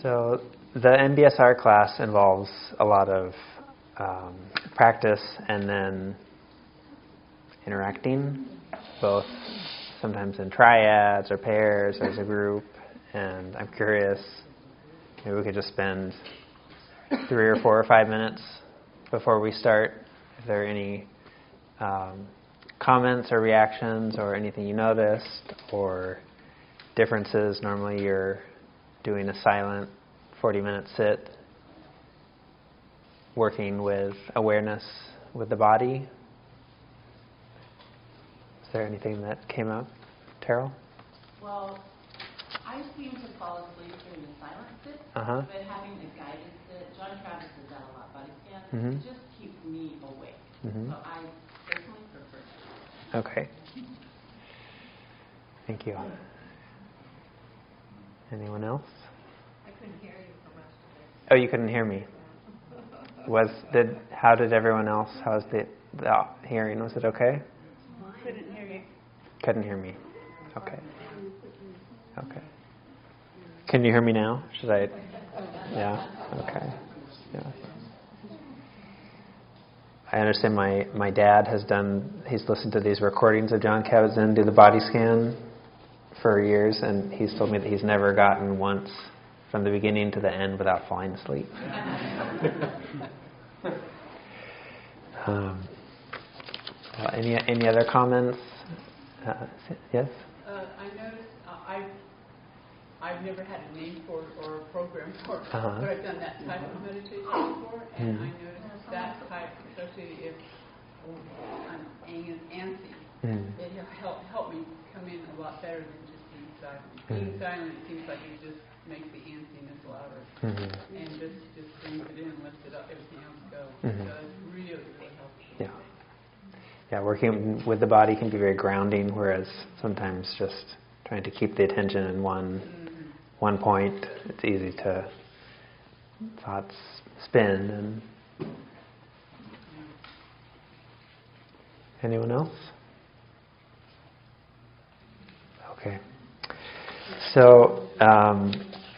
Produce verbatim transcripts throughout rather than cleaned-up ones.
So the M B S R class involves a lot of um, practice and then interacting, both sometimes in triads or pairs or as a group. And I'm curious, maybe we could just spend three or four or five minutes before we start. If there are any um, comments or reactions or anything you noticed or differences. Normally you're doing a silent forty-minute sit, working with awareness with the body. Is there anything that came up, Terrell? Well, I seem to fall asleep during the silent sit, uh-huh. but having a guided sit, John Travis does that a lot, body scan, mm-hmm. it just keeps me awake. Mm-hmm. So I personally prefer that. Okay. Thank you. Anyone else? I couldn't hear you for most of it. Oh, you couldn't hear me. Was did how did everyone else? How's the, the hearing? Was it okay? Couldn't hear you. Couldn't hear me. Okay. Okay. Can you hear me now? Should I? Yeah. Okay. Yeah. I understand my, my dad has done. He's listened to these recordings of Jon Kabat-Zinn do the body scan for years, and he's told me that he's never gotten once from the beginning to the end without falling asleep. um, uh, any any other comments? Uh, yes. Uh, I noticed uh, I've I've never had a name for it or a program for it, Uh-huh. but I've done that type of meditation before, and Mm. I noticed that type, especially if I'm ang- antsy, Mm. it help help me come in a lot better than just being silent. Being Mm. silent, it seems like it just makes the antsiness louder, Mm-hmm. and just just brings it in, lifts it up, everything else goes. Mm-hmm. So it's really really helpful. Yeah. Yeah, working with the body can be very grounding, whereas sometimes just trying to keep the attention in one Mm-hmm. one point, it's easy to thoughts spin. And anyone else? Okay. So um,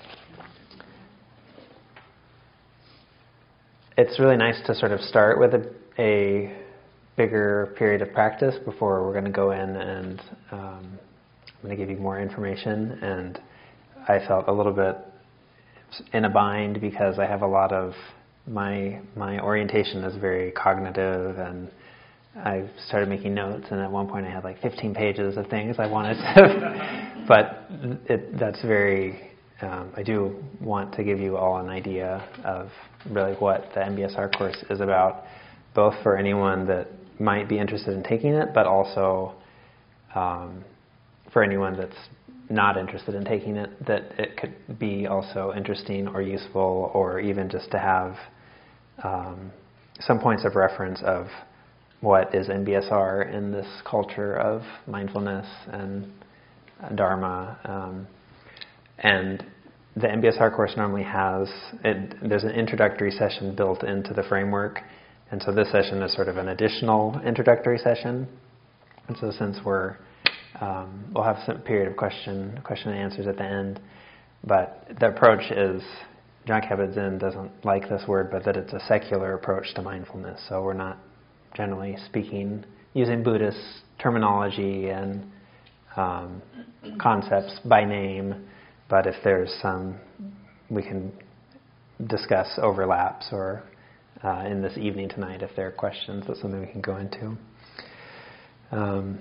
it's really nice to sort of start with a, a bigger period of practice before we're going to go in and um, I'm going to give you more information. And I felt a little bit in a bind because I have a lot of my my orientation is very cognitive, and I started making notes, and at one point I had like fifteen pages of things I wanted to but it, that's very um, I do want to give you all an idea of really what the M B S R course is about, both for anyone that might be interested in taking it, but also um, for anyone that's not interested in taking it, that it could be also interesting or useful, or even just to have um, some points of reference of what is M B S R in this culture of mindfulness and Dharma. Um, and the M B S R course normally has, it, there's an introductory session built into the framework, and so this session is sort of an additional introductory session. And so since we're Um, we'll have some period of question, question and answers at the end. But the approach is, Jon Kabat-Zinn doesn't like this word, but that it's a secular approach to mindfulness. So we're not generally speaking, using Buddhist terminology and um, concepts by name. But if there's some, we can discuss overlaps, or uh, in this evening tonight, if there are questions, that's something we can go into. Um,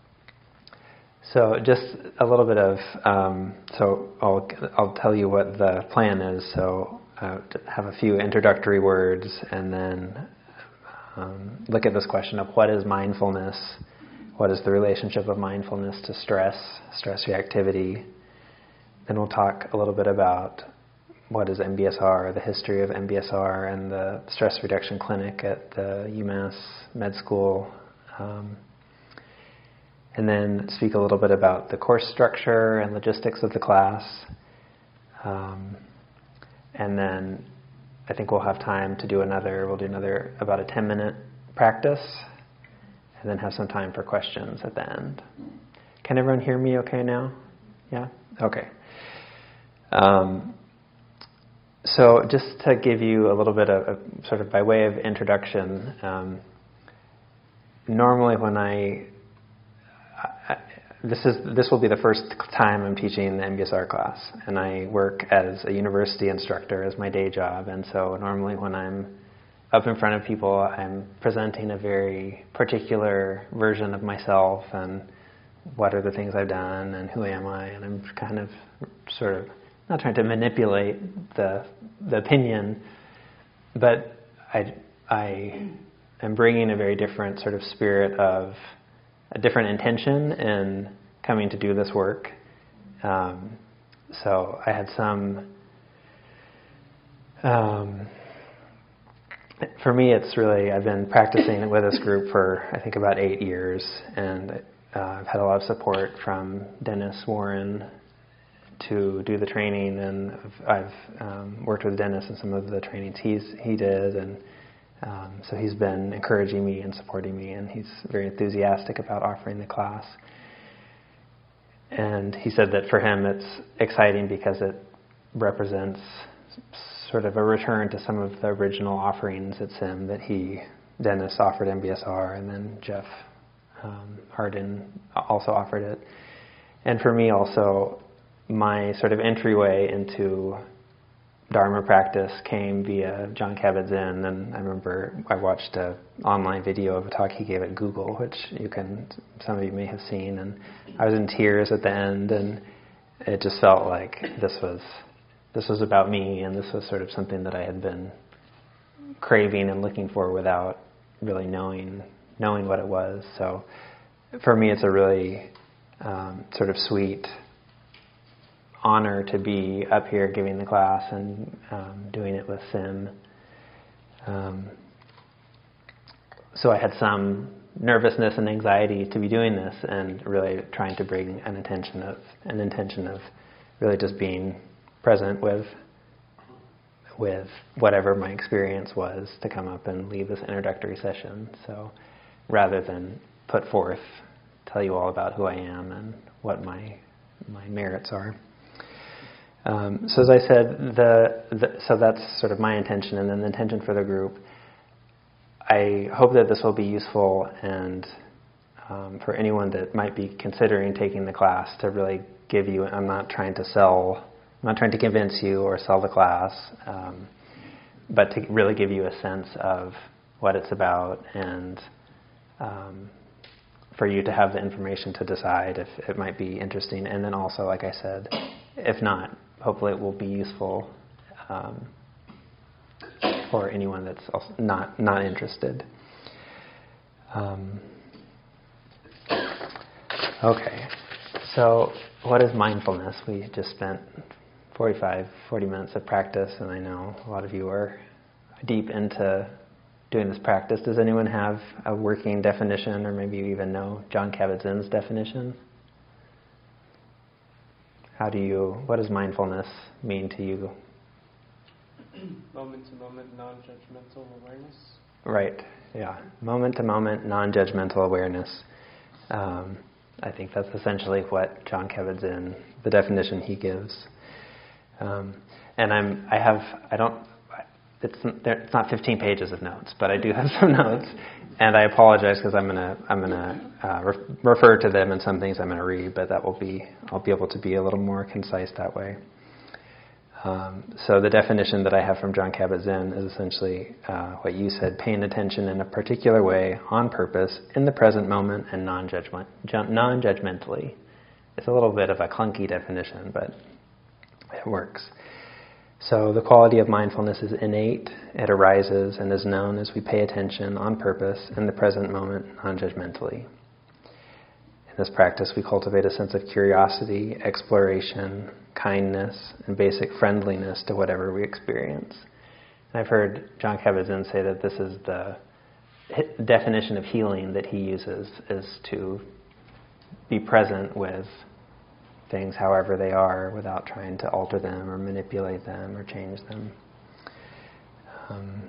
So just a little bit of, um, so I'll, I'll tell you what the plan is. So uh, have a few introductory words, and then um, look at this question of what is mindfulness? What is the relationship of mindfulness to stress, stress reactivity? Then we'll talk a little bit about what is M B S R, the history of M B S R and the stress reduction clinic at the UMass Med School. Um, And then speak a little bit about the course structure and logistics of the class. Um, and then I think we'll have time to do another, we'll do another about a ten minute practice, and then have some time for questions at the end. Can everyone hear me okay now? Yeah? Okay. Um, so just to give you a little bit of, of sort of by way of introduction, um, normally when I, I this is this will be the first time I'm teaching the M B S R class, and I work as a university instructor as my day job, and so normally when I'm up in front of people, I'm presenting a very particular version of myself and what are the things I've done and who am I, and I'm kind of sort of not trying to manipulate the the opinion, but I I am bringing a very different sort of spirit of a different intention in coming to do this work. Um, so I had some. Um, for me, it's really I've been practicing with this group for I think about eight years, and uh, I've had a lot of support from Dennis Warren to do the training, and I've, I've um, worked with Dennis in some of the trainings he's he did, and um, so he's been encouraging me and supporting me, and he's very enthusiastic about offering the class. And he said that for him it's exciting because it represents sort of a return to some of the original offerings at S I M that he, Dennis, offered M B S R, and then Jeff um, Hardin also offered it. And for me also, my sort of entryway into Dharma practice came via Jon Kabat-Zinn, and I remember I watched an online video of a talk he gave at Google, which you can, some of you may have seen, and I was in tears at the end, and it just felt like this was this was about me, and this was sort of something that I had been craving and looking for without really knowing knowing what it was. So for me, it's a really um, sort of sweet honor to be up here giving the class and um, doing it with S I M. Um, so I had some nervousness and anxiety to be doing this, and really trying to bring an intention of an intention of really just being present with with whatever my experience was to come up and lead this introductory session. So rather than put forth, tell you all about who I am and what my my merits are. Um, so as I said, the, the so that's sort of my intention, and then the intention for the group. I hope that this will be useful, and um, for anyone that might be considering taking the class, to really give you. I'm not trying to sell. I'm not trying to convince you or sell the class, um, but to really give you a sense of what it's about, and um, for you to have the information to decide if it might be interesting. And then also, like I said, if not, hopefully it will be useful um, for anyone that's also not not interested. Um, okay, so what is mindfulness? We just spent forty-five, forty minutes of practice, and I know a lot of you are deep into doing this practice. Does anyone have a working definition, or maybe you even know Jon Kabat-Zinn's definition? How do you, what does mindfulness mean to you? Moment-to-moment, non-judgmental awareness. Right, yeah. Moment-to-moment, non-judgmental awareness. Um, I think that's essentially what Jon Kabat-Zinn, the definition he gives. Um, and I'm, I have, I don't, it's, it's not fifteen pages of notes, but I do have some notes, and I apologize because I'm gonna, I'm gonna uh, re- refer to them in some things I'm gonna read, but that will be, I'll be able to be a little more concise that way. Um, so the definition that I have from Jon Kabat-Zinn is essentially uh, what you said: paying attention in a particular way, on purpose, in the present moment, and non-judgment, non-judgmentally. It's a little bit of a clunky definition, but it works. So the quality of mindfulness is innate. It arises and is known as we pay attention on purpose in the present moment, non-judgmentally. In this practice, we cultivate a sense of curiosity, exploration, kindness, and basic friendliness to whatever we experience. And I've heard Jon Kabat-Zinn say that this is the definition of healing that he uses, is to be present with things however they are without trying to alter them or manipulate them or change them. Um,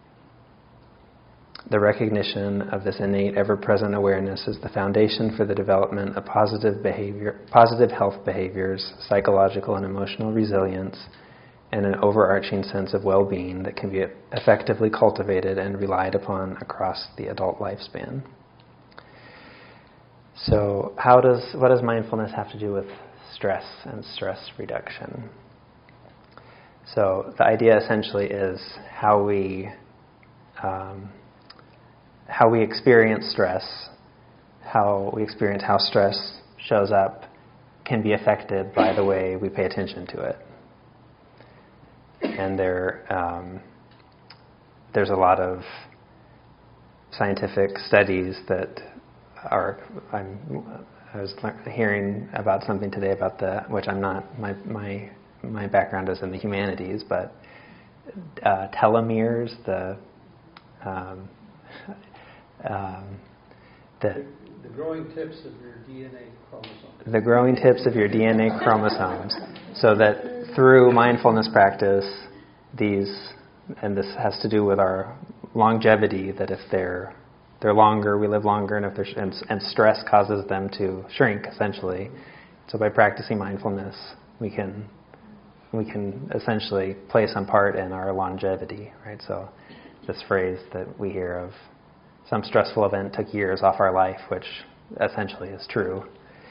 the recognition of this innate, ever-present awareness is the foundation for the development of positive behavior, positive health behaviors, psychological and emotional resilience, and an overarching sense of well-being that can be effectively cultivated and relied upon across the adult lifespan. So how does, what does mindfulness have to do with stress and stress reduction? So the idea essentially is how we um, how we experience stress, how we experience how stress shows up can be affected by the way we pay attention to it. And there um, there's a lot of scientific studies that are. I'm, I was hearing about something today about the which I'm not my my. My background is in the humanities, but uh, telomeres, the um, um, the the growing tips of your D N A chromosomes. The growing tips of your D N A chromosomes, so that through mindfulness practice, these, and this has to do with our longevity. That if they're they're longer, we live longer, and if they're and, and stress causes them to shrink, essentially. So by practicing mindfulness, we can. we can essentially play some part in our longevity, right? So this phrase that we hear of some stressful event took years off our life, which essentially is true.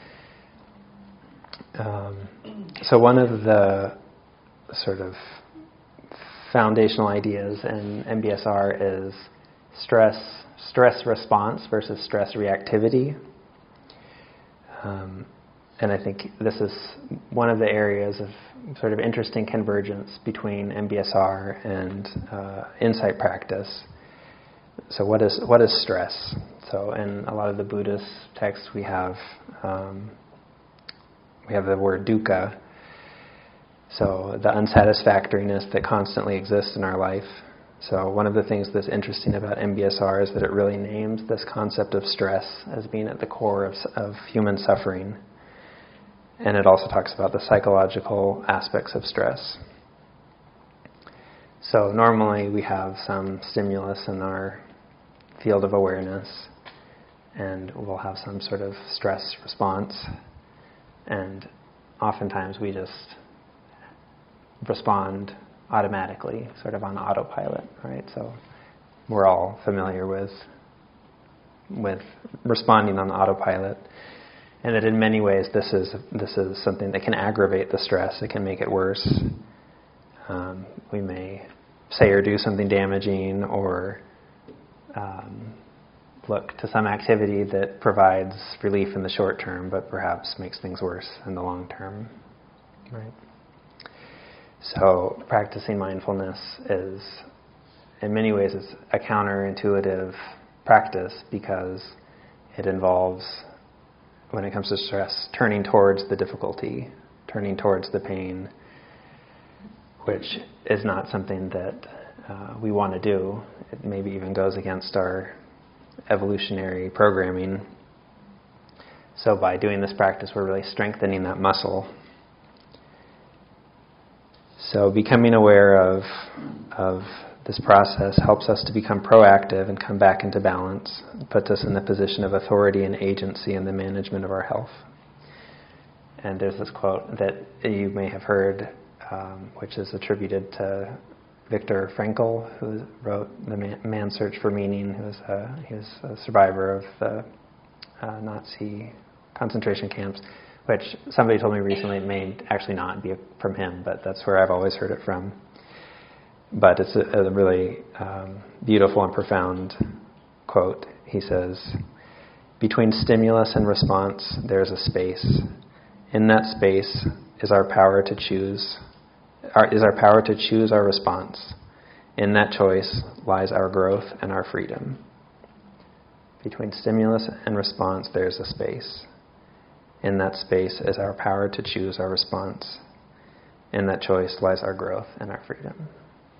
Um, so one of the sort of foundational ideas in M B S R is stress, stress response versus stress reactivity. Um, And I think this is one of the areas of sort of interesting convergence between M B S R and uh, insight practice. So what is what is stress? So in a lot of the Buddhist texts we have um, we have the word dukkha. So the unsatisfactoriness that constantly exists in our life. So one of the things that's interesting about M B S R is that it really names this concept of stress as being at the core of, of human suffering. And it also talks about the psychological aspects of stress. So normally we have some stimulus in our field of awareness, and we'll have some sort of stress response. And oftentimes we just respond automatically, sort of on autopilot, right? So we're all familiar with with responding on autopilot. And that in many ways this is this is something that can aggravate the stress. It can make it worse. Um, we may say or do something damaging, or um, look to some activity that provides relief in the short term, but perhaps makes things worse in the long term. Right. So practicing mindfulness is, in many ways, it's a counterintuitive practice because it involves, when it comes to stress, turning towards the difficulty, turning towards the pain, which is not something that uh, we want to do. It maybe even goes against our evolutionary programming. So by doing this practice, we're really strengthening that muscle. So becoming aware of of this process helps us to become proactive and come back into balance, puts us in the position of authority and agency in the management of our health. And there's this quote that you may have heard, um, which is attributed to Viktor Frankl, who wrote The Man, Man's Search for Meaning, who was a, he was a survivor of the uh, Nazi concentration camps, which somebody told me recently it may actually not be from him, but that's where I've always heard it from. But it's a, a really um, beautiful and profound quote. He says, "Between stimulus and response, there is a space. In that space is our power to choose. Our, is our power to choose our response. In that choice lies our growth and our freedom." Between stimulus and response, there is a space. In that space is our power to choose our response. In that choice lies our growth and our freedom.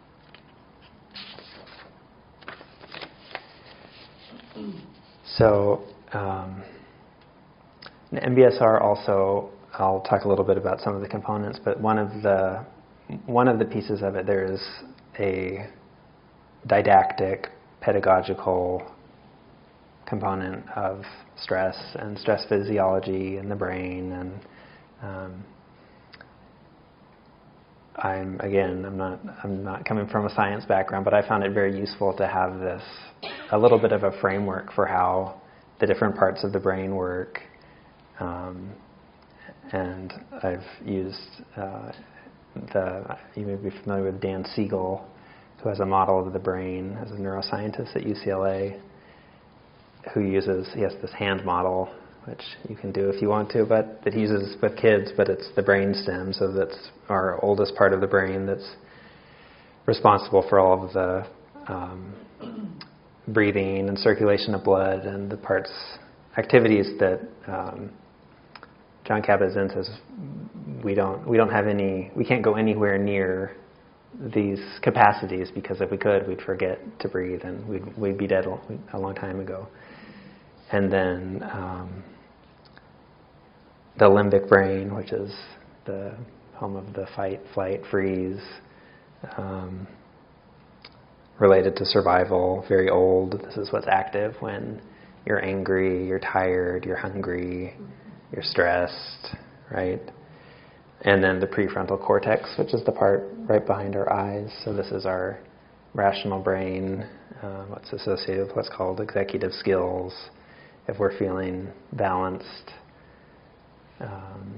So, um, M B S R also, I'll talk a little bit about some of the components, but one of the one of the pieces of it, there is a didactic, pedagogical component of stress and stress physiology in the brain, and um, I'm again, I'm not, I'm not coming from a science background, but I found it very useful to have this, a little bit of a framework for how the different parts of the brain work. Um, and I've used uh, the, you may be familiar with Dan Siegel, who has a model of the brain as a neuroscientist at U C L A, who uses, he has this hand model, which you can do if you want to, but that he uses with kids, but it's the brain stem, so that's our oldest part of the brain that's responsible for all of the um, breathing and circulation of blood and the parts, activities that um, Jon Kabat-Zinn says we don't, we don't have any, we can't go anywhere near these capacities, because if we could, we'd forget to breathe and we'd, we'd be dead a, a long time ago. And then um, the limbic brain, which is the home of the fight, flight, freeze, um, related to survival, very old. This is what's active when you're angry, you're tired, you're hungry, you're stressed, right? And then the prefrontal cortex, which is the part right behind our eyes. So this is our rational brain, uh, what's associated with what's called executive skills, if we're feeling balanced. Um,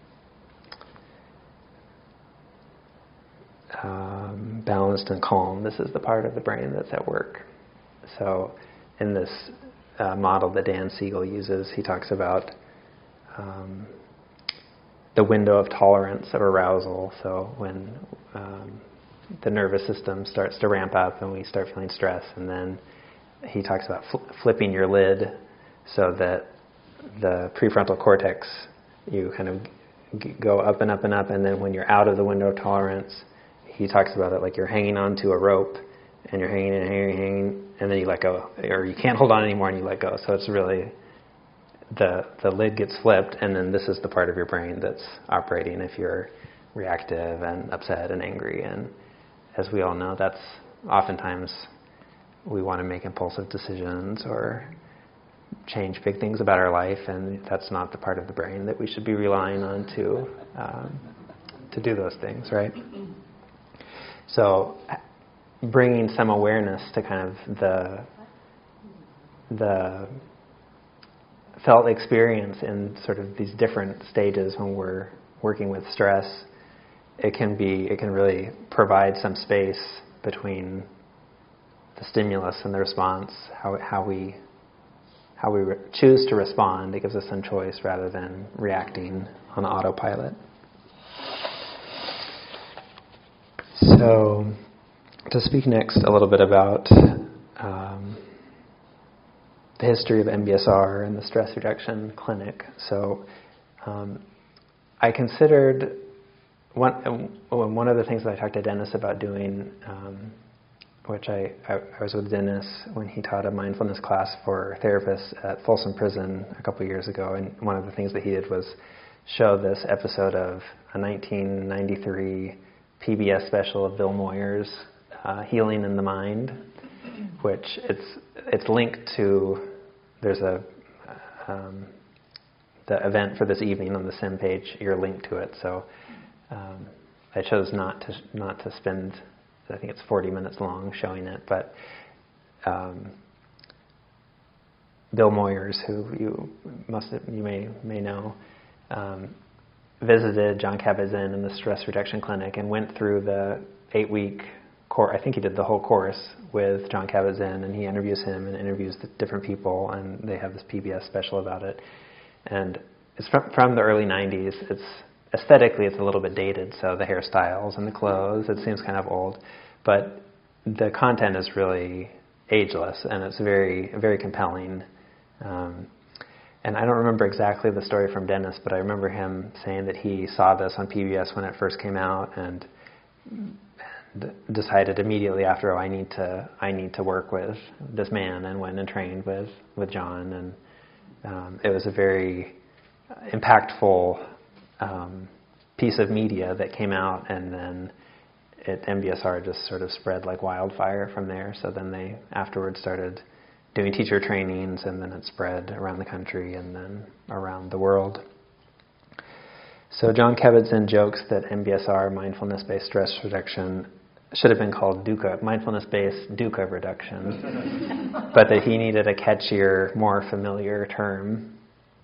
um, balanced and calm. This is the part of the brain that's at work. So in this uh, model that Dan Siegel uses, he talks about um, the window of tolerance of arousal. So when um, the nervous system starts to ramp up and we start feeling stress, and then he talks about fl- flipping your lid so that the prefrontal cortex, you kind of g- go up and up and up, and then when you're out of the window of tolerance, he talks about it like you're hanging onto a rope, and you're hanging and hanging, hanging, and then you let go, or you can't hold on anymore and you let go. So it's really, the the lid gets flipped, and then this is the part of your brain that's operating if you're reactive and upset and angry. And as we all know, that's oftentimes we want to make impulsive decisions or change big things about our life, and that's not the part of the brain that we should be relying on to um, to do those things, right? So bringing some awareness to kind of the the felt experience in sort of these different stages when we're working with stress, it can be it can really provide some space between the stimulus and the response, how how we how we re- choose to respond. It gives us some choice rather than reacting on autopilot. So, to speak next a little bit about um, the history of M B S R and the Stress Reduction Clinic. So, um, I considered one one of the things that I talked to Dennis about doing, um, which I, I, I was with Dennis when he taught a mindfulness class for therapists at Folsom Prison a couple of years ago, and one of the things that he did was show this episode of a nineteen ninety-three P B S special of Bill Moyers, uh, Healing in the Mind, which it's it's linked to, there's a um, the event for this evening on the Sim page, you're linked to it. So um, I chose not to not to spend, I think it's forty minutes long showing it, but um, Bill Moyers, who you must have, you may may know, um, visited Jon Kabat-Zinn in the Stress Reduction Clinic and went through the eight-week course. I think he did the whole course with Jon Kabat-Zinn, and he interviews him and interviews the different people, and they have this P B S special about it. And it's from, from the early nineties. It's aesthetically, it's a little bit dated, so the hairstyles and the clothes, it seems kind of old. But the content is really ageless, and it's very, very compelling. Um, and I don't remember exactly the story from Dennis, but I remember him saying that he saw this on P B S when it first came out, and d- decided immediately after, oh, I need to, I need to work with this man, and went and trained with, with Jon. And um, it was a very impactful um, piece of media that came out, and then it, M B S R just sort of spread like wildfire from there. So then they afterwards started doing teacher trainings, and then it spread around the country and then around the world. So John Kabat-Zinn jokes that M B S R, mindfulness-based stress reduction, should have been called dukkha, mindfulness-based dukkha reduction, but that he needed a catchier, more familiar term.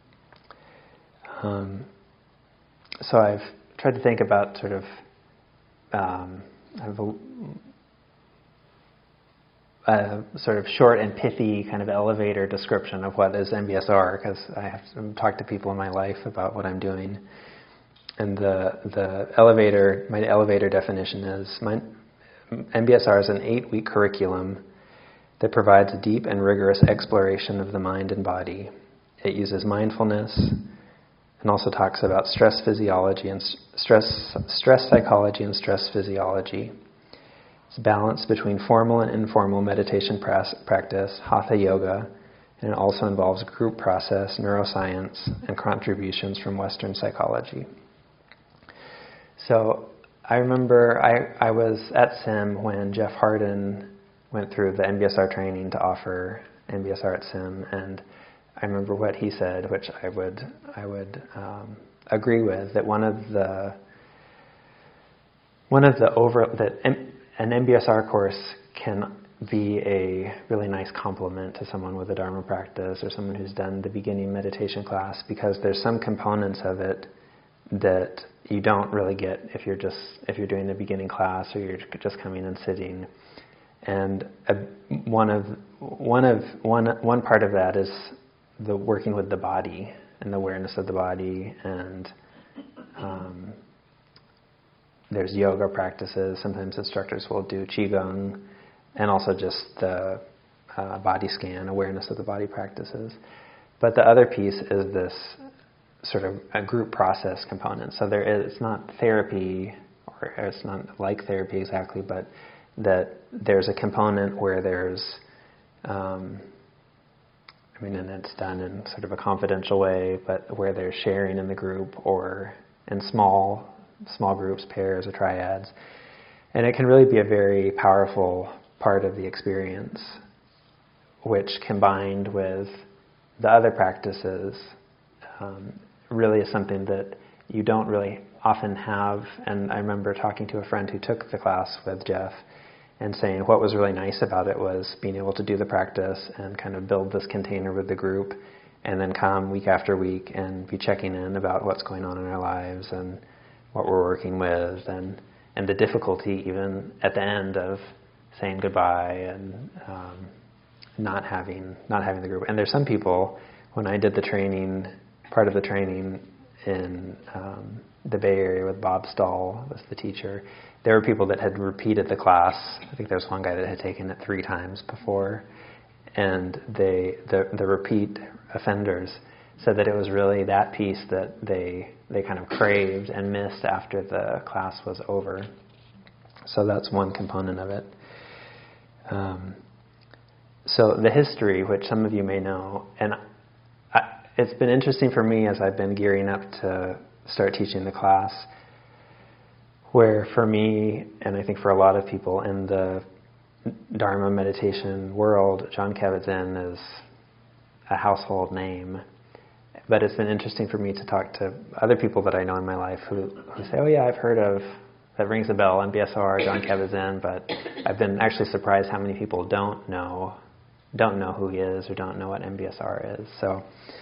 Um, so I've tried to think about sort of um, I have a, a sort of short and pithy kind of elevator description of what is M B S R, because I have to talk to people in my life about what I'm doing. And the the elevator, my elevator definition is, my, M B S R is an eight-week curriculum that provides a deep and rigorous exploration of the mind and body. It uses mindfulness and also talks about stress physiology and stress stress psychology and stress physiology. It's balanced between formal and informal meditation practice, hatha yoga, and it also involves group process, neuroscience, and contributions from Western psychology. So I remember I, I was at S I M when Jeff Hardin went through the M B S R training to offer M B S R at S I M, and I remember what he said, which I would I would um, agree with, that one of the one of the over that M, an M B S R course can be a really nice complement to someone with a Dharma practice or someone who's done the beginning meditation class, because there's some components of it that you don't really get if you're just if you're doing the beginning class or you're just coming and sitting. And a, one of one of one one part of that is the working with the body and the awareness of the body, and um, there's yoga practices. Sometimes instructors will do qigong, and also just the uh, body scan, awareness of the body practices. But the other piece is this sort of a group process component. So there is, it's not therapy, or it's not like therapy exactly, but that there's a component where there's, um, I mean, and it's done in sort of a confidential way, but where there's sharing in the group or in small, small groups, pairs or triads. And it can really be a very powerful part of the experience, which combined with the other practices, um, really is something that you don't really often have. And I remember talking to a friend who took the class with Jeff and saying what was really nice about it was being able to do the practice and kind of build this container with the group, and then come week after week and be checking in about what's going on in our lives and what we're working with, and and the difficulty even at the end of saying goodbye and um, not having not having the group. And there's some people, when I did the training, part of the training in um, the Bay Area with Bob Stahl was the teacher, there were people that had repeated the class. I think there was one guy that had taken it three times before, and they the the repeat offenders said that it was really that piece that they they kind of craved and missed after the class was over. So that's one component of it. Um, so the history, which some of you may know, and I, it's been interesting for me as I've been gearing up to start teaching the class, where for me, and I think for a lot of people in the Dharma meditation world, John Kabat-Zinn is a household name. But it's been interesting for me to talk to other people that I know in my life who, who say, oh yeah, I've heard of, that rings a bell, M B S R, John Kabat-Zinn, but I've been actually surprised how many people don't know, don't know who he is or don't know what M B S R is. So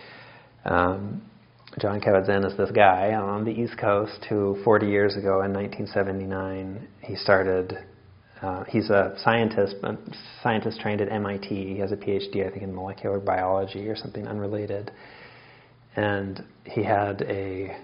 um, John Kabat-Zinn is this guy on the East Coast who forty years ago in nineteen seventy-nine, he started, uh, he's a scientist, a scientist trained at M I T. He has a P H D, I think, in molecular biology or something unrelated. And he had a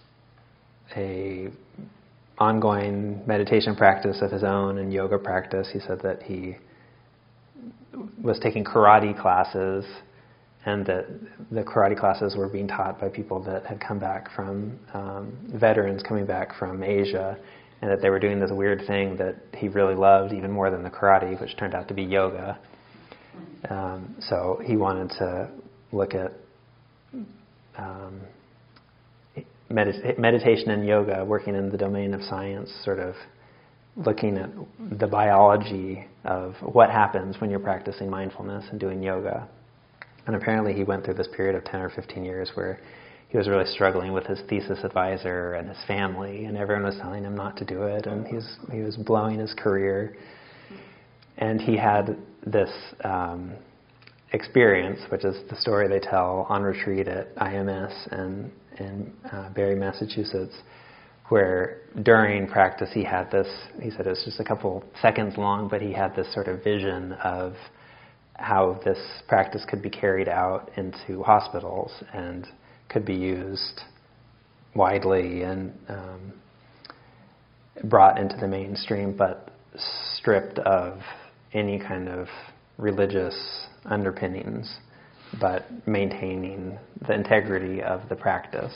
a ongoing meditation practice of his own and yoga practice. He said that he was taking karate classes, and that the karate classes were being taught by people that had come back from, um, veterans coming back from Asia, and that they were doing this weird thing that he really loved even more than the karate, which turned out to be yoga. Um, so he wanted to look at Um, medit- meditation and yoga, working in the domain of science, sort of looking at the biology of what happens when you're practicing mindfulness and doing yoga. And apparently he went through this period of ten or fifteen years where he was really struggling with his thesis advisor and his family, and everyone was telling him not to do it, and he was, he was blowing his career. And he had this um, experience, which is the story they tell on retreat at I M S and in uh, Barre, Massachusetts, where during practice he had this, he said it was just a couple seconds long, but he had this sort of vision of how this practice could be carried out into hospitals and could be used widely and um, brought into the mainstream, but stripped of any kind of religious underpinnings, but maintaining the integrity of the practice.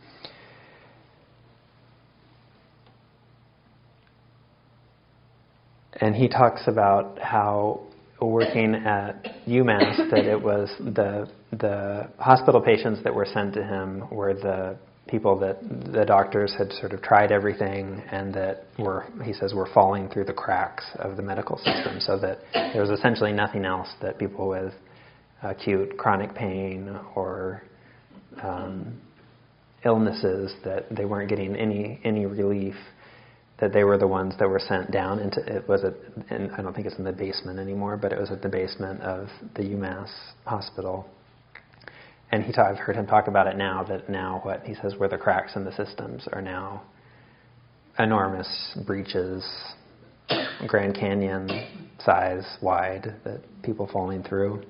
And he talks about how working at UMass, that it was the the hospital patients that were sent to him were the people that the doctors had sort of tried everything and that were, he says, were falling through the cracks of the medical system, so that there was essentially nothing else that people with acute chronic pain or um, illnesses, that they weren't getting any any relief, that they were the ones that were sent down into, it was at, and I don't think it's in the basement anymore, but it was at the basement of the UMass hospital. And he ta- I've heard him talk about it now, that now what he says were the cracks in the systems are now enormous breaches, Grand Canyon size wide, that people falling through.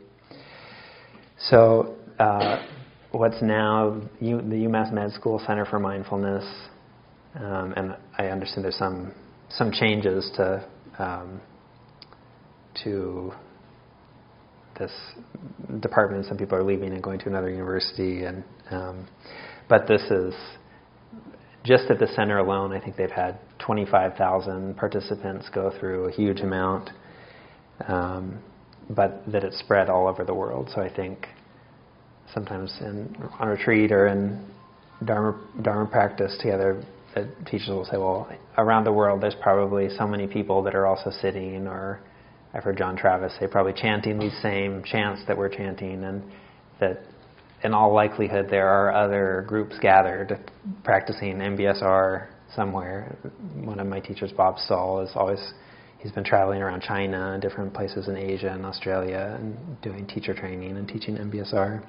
So uh, what's now U- the UMass Med School Center for Mindfulness, um, and I understand there's some some changes to um, to this department. Some people are leaving and going to another university, and um, but this is just at the center alone. I think they've had twenty-five thousand participants go through, a huge amount, um, but that it's spread all over the world. So I think sometimes in on retreat or in Dharma, Dharma practice together, the teachers will say, well, around the world there's probably so many people that are also sitting, or I've heard John Travis say, probably chanting these same chants that we're chanting, and that in all likelihood there are other groups gathered practicing M B S R somewhere. One of my teachers, Bob Stahl, is always, he's been traveling around China and different places in Asia and Australia and doing teacher training and teaching M B S R.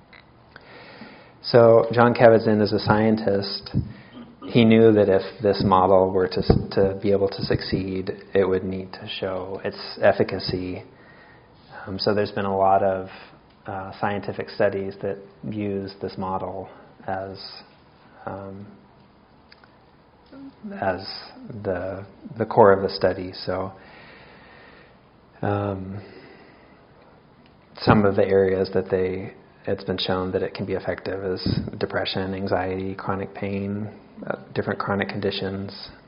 So John Kabat-Zinn, as a scientist, he knew that if this model were to to be able to succeed, it would need to show its efficacy. Um, so there's been a lot of uh, scientific studies that use this model as um, as the the core of the study. So um, some of the areas that they it's been shown that it can be effective is depression, anxiety, chronic pain, uh, different chronic conditions.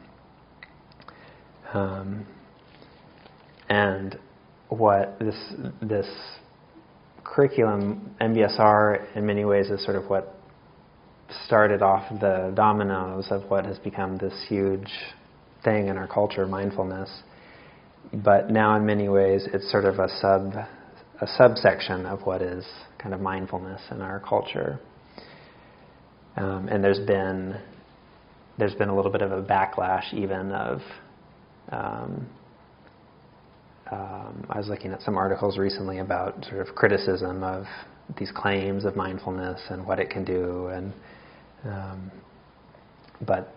Um, and what this this curriculum, M B S R, in many ways is sort of what started off the dominoes of what has become this huge thing in our culture, mindfulness. But now in many ways it's sort of a sub a subsection of what is kind of mindfulness in our culture. Um, and there's been there's been a little bit of a backlash even of um, um, I was looking at some articles recently about sort of criticism of these claims of mindfulness and what it can do, and um, but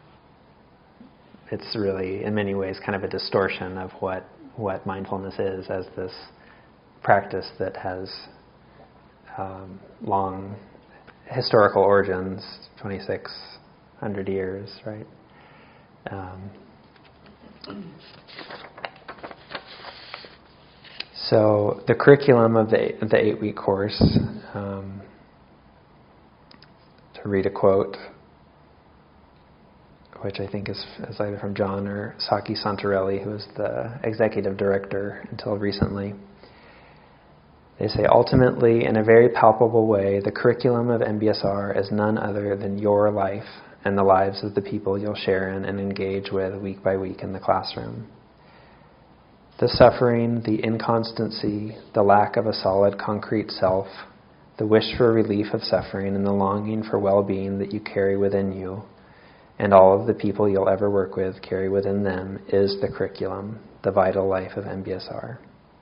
it's really in many ways kind of a distortion of what what mindfulness is as this practice that has um, long historical origins, twenty-six hundred years, right? Um, so the curriculum of the the eight-week course, um, to read a quote, which I think is, is either from John or Saki Santarelli, who was the executive director until recently. They say, ultimately, in a very palpable way, the curriculum of M B S R is none other than your life and the lives of the people you'll share in and engage with week by week in the classroom. The suffering, the inconstancy, the lack of a solid, concrete self, the wish for relief of suffering and the longing for well-being that you carry within you, and all of the people you'll ever work with carry within them, is the curriculum, the vital life of M B S R.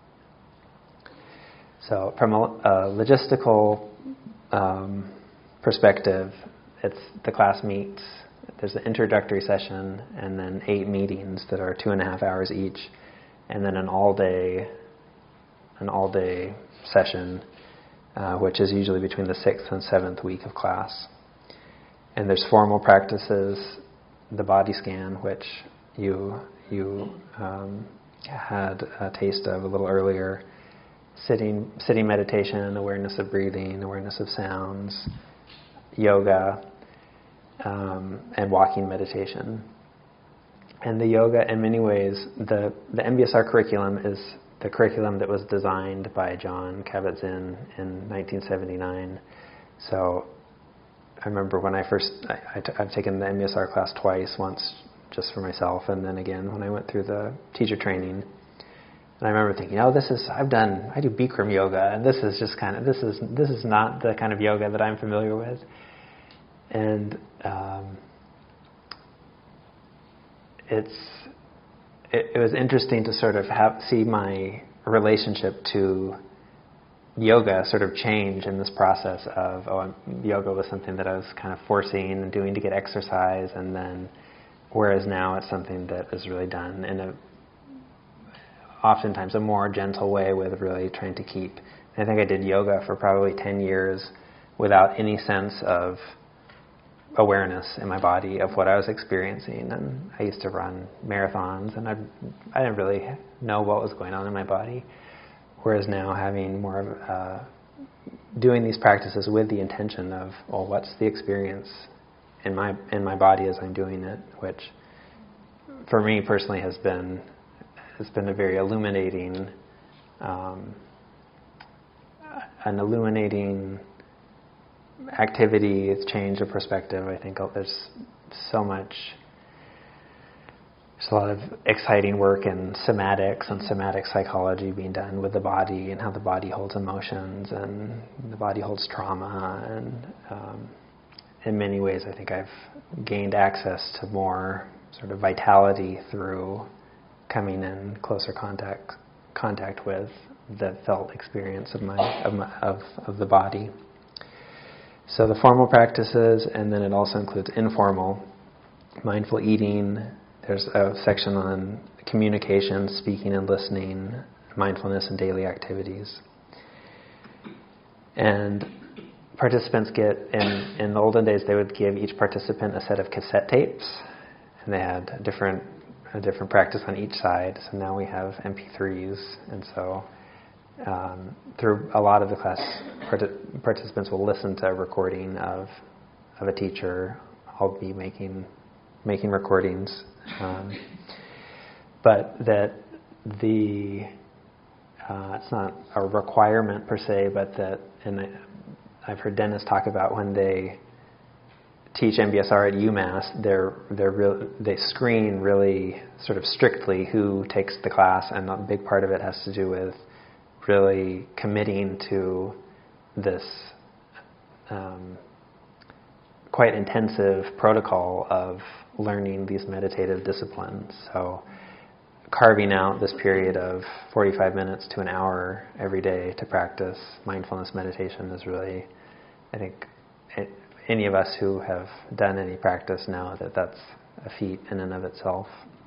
So from a, a logistical um, perspective, it's the class meets, there's an introductory session, and then eight meetings that are two and a half hours each, and then an all-day, an all-day session, uh, which is usually between the sixth and seventh week of class. And there's formal practices, the body scan, which you you um, had a taste of a little earlier, sitting sitting meditation, awareness of breathing, awareness of sounds, yoga, um, and walking meditation. And the yoga, in many ways, the, the M B S R curriculum is the curriculum that was designed by Jon Kabat-Zinn in nineteen seventy-nine. So I remember when I first, I, I t- I've taken the M B S R class twice, once just for myself, and then again when I went through the teacher training. And I remember thinking, oh, this is, I've done, I do Bikram yoga, and this is just kind of, this is this is not the kind of yoga that I'm familiar with. And um, it's, it, it was interesting to sort of have, see my relationship to yoga sort of change in this process of, oh, yoga was something that I was kind of forcing and doing to get exercise, and then, whereas now it's something that is really done in a, oftentimes a more gentle way, with really trying to keep, I think I did yoga for probably ten years without any sense of awareness in my body of what I was experiencing. And I used to run marathons, and I, I didn't really know what was going on in my body. Whereas now, having more of, uh, doing these practices with the intention of, well, what's the experience in my in my body as I'm doing it, which for me personally has been has been a very illuminating, um, an illuminating activity. It's changed a perspective. I think there's so much. There's a lot of exciting work in somatics and somatic psychology being done with the body, and how the body holds emotions and the body holds trauma. And um, in many ways, I think I've gained access to more sort of vitality through coming in closer contact contact with the felt experience of my of my, of, of the body. So the formal practices, and then it also includes informal, mindful eating. There's a section on communication, speaking and listening, mindfulness and daily activities. And participants get, in, in the olden days, they would give each participant a set of cassette tapes, and they had a different, a different practice on each side. So now we have M P threes, and so um, through a lot of the class, part- participants will listen to a recording of, of a teacher. I'll be making making recordings. Um, but that the uh, it's not a requirement per se, but that, and I, I've heard Dennis talk about when they teach M B S R at UMass, they're they're real, they screen really sort of strictly who takes the class, and a big part of it has to do with really committing to this um, quite intensive protocol of learning these meditative disciplines. So carving out this period of forty-five minutes to an hour every day to practice mindfulness meditation is really, I think, it, any of us who have done any practice know that that's a feat in and of itself.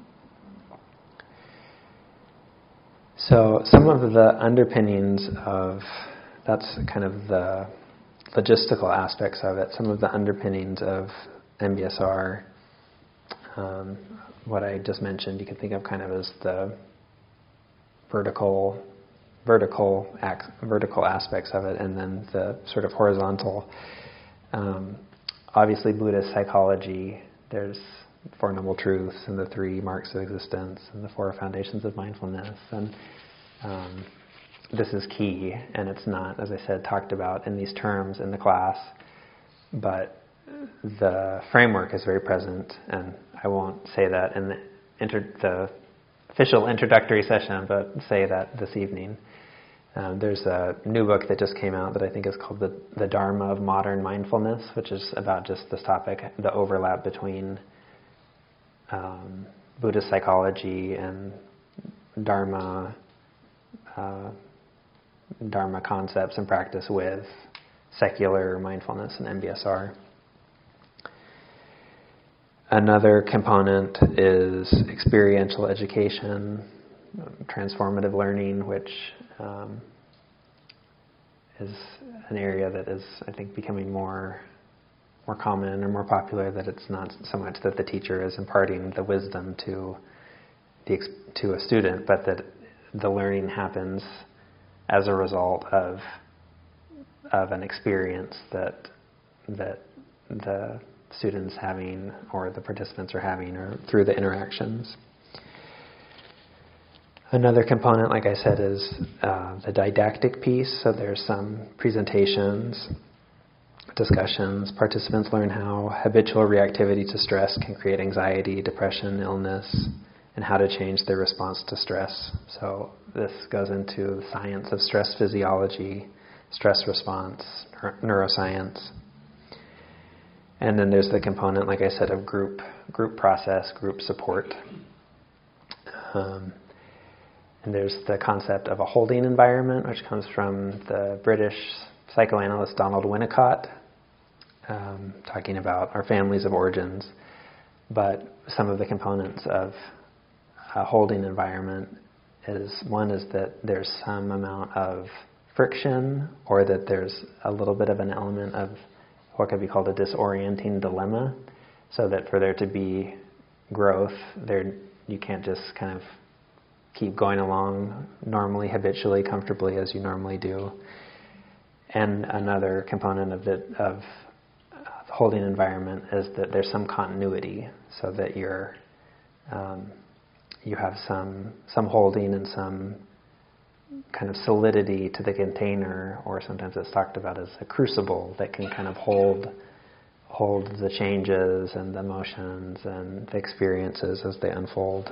So some of the underpinnings of, that's kind of the logistical aspects of it, some of the underpinnings of M B S R. Um, what I just mentioned, you can think of kind of as the vertical, vertical, ac- vertical aspects of it, and then the sort of horizontal. Um, obviously, Buddhist psychology. There's Four Noble Truths and the three marks of existence and the four foundations of mindfulness, and um, this is key. And it's not, as I said, talked about in these terms in the class, but the framework is very present, and I won't say that in the, inter- the official introductory session, but say that this evening. Um, there's a new book that just came out that I think is called The, the Dharma of Modern Mindfulness, which is about just this topic, the overlap between um, Buddhist psychology and Dharma, uh, Dharma concepts and practice with secular mindfulness and M B S R. Another component is experiential education, transformative learning, which um, is an area that is, I think, becoming more more common or more popular, that it's not so much that the teacher is imparting the wisdom to the to a student, but that the learning happens as a result of of an experience that that the students having or the participants are having, or through the interactions. Another component, like I said, is uh, the didactic piece. So there's some presentations, discussions. Participants learn how habitual reactivity to stress can create anxiety, depression, illness, and how to change their response to stress. So this goes into the science of stress physiology, stress response, neuroscience. And then there's the component, like I said, of group group process, group support. Um, and there's the concept of a holding environment, which comes from the British psychoanalyst Donald Winnicott, um, talking about our families of origins. But some of the components of a holding environment is, one is that there's some amount of friction, or that there's a little bit of an element of what could be called a disorienting dilemma, so that for there to be growth, there you can't just kind of keep going along normally, habitually, comfortably as you normally do. And another component of the of the holding environment is that there's some continuity, so that you're um, you have some some holding and some kind of solidity to the container, or sometimes it's talked about as a crucible that can kind of hold hold the changes and the emotions and the experiences as they unfold.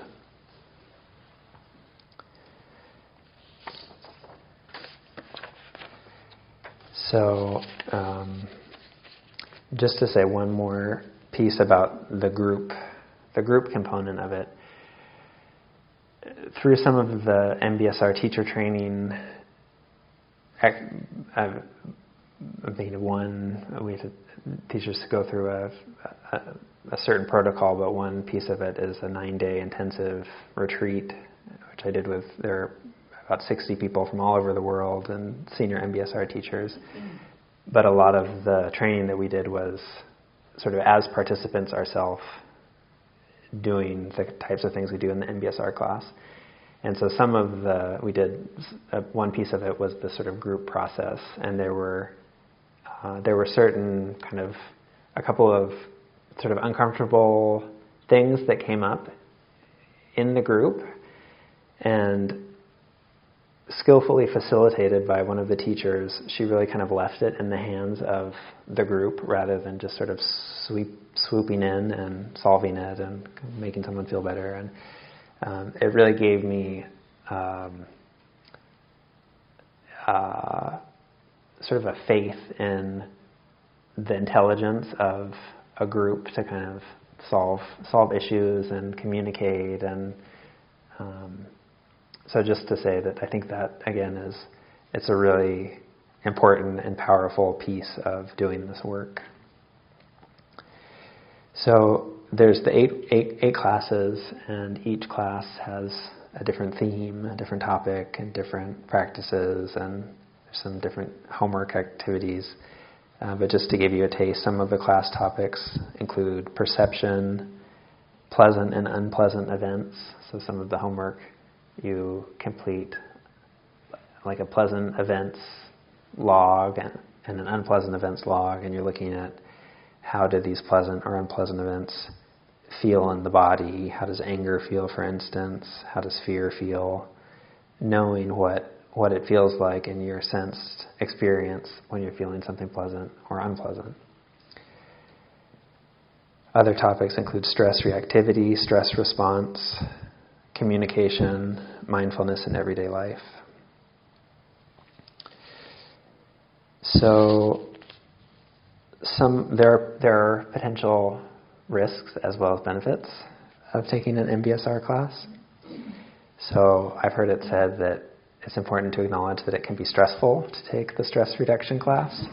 So, um, just to say one more piece about the group, the group component of it. Through some of the M B S R teacher training, I've made one, we had teachers to go through a, a, a certain protocol, but one piece of it is a nine-day intensive retreat, which I did with, there are about sixty people from all over the world and senior M B S R teachers. But a lot of the training that we did was sort of as participants ourselves, doing the types of things we do in the M B S R class. And so some of the, we did, uh, one piece of it was the sort of group process, and there were uh, there were certain kind of, a couple of sort of uncomfortable things that came up in the group, and skillfully facilitated by one of the teachers, she really kind of left it in the hands of the group rather than just sort of sweep, swooping in and solving it and making someone feel better. And um, it really gave me um, uh, sort of a faith in the intelligence of a group to kind of solve solve issues and communicate. And um, so just to say that I think that, again, is it's a really important and powerful piece of doing this work. So there's the eight, eight, eight classes, and each class has a different theme, a different topic, and different practices, and some different homework activities. Uh, but just to give you a taste, some of the class topics include perception, pleasant and unpleasant events. So some of the homework, you complete like a pleasant events log and, and an unpleasant events log, and you're looking at how do these pleasant or unpleasant events feel in the body. How does anger feel, for instance? How does fear feel? Knowing what, what it feels like in your sensed experience when you're feeling something pleasant or unpleasant. Other topics include stress reactivity, stress response, communication, mindfulness in everyday life. So some there are, there are potential risks as well as benefits of taking an M B S R class. So I've heard it said that it's important to acknowledge that it can be stressful to take the stress reduction class.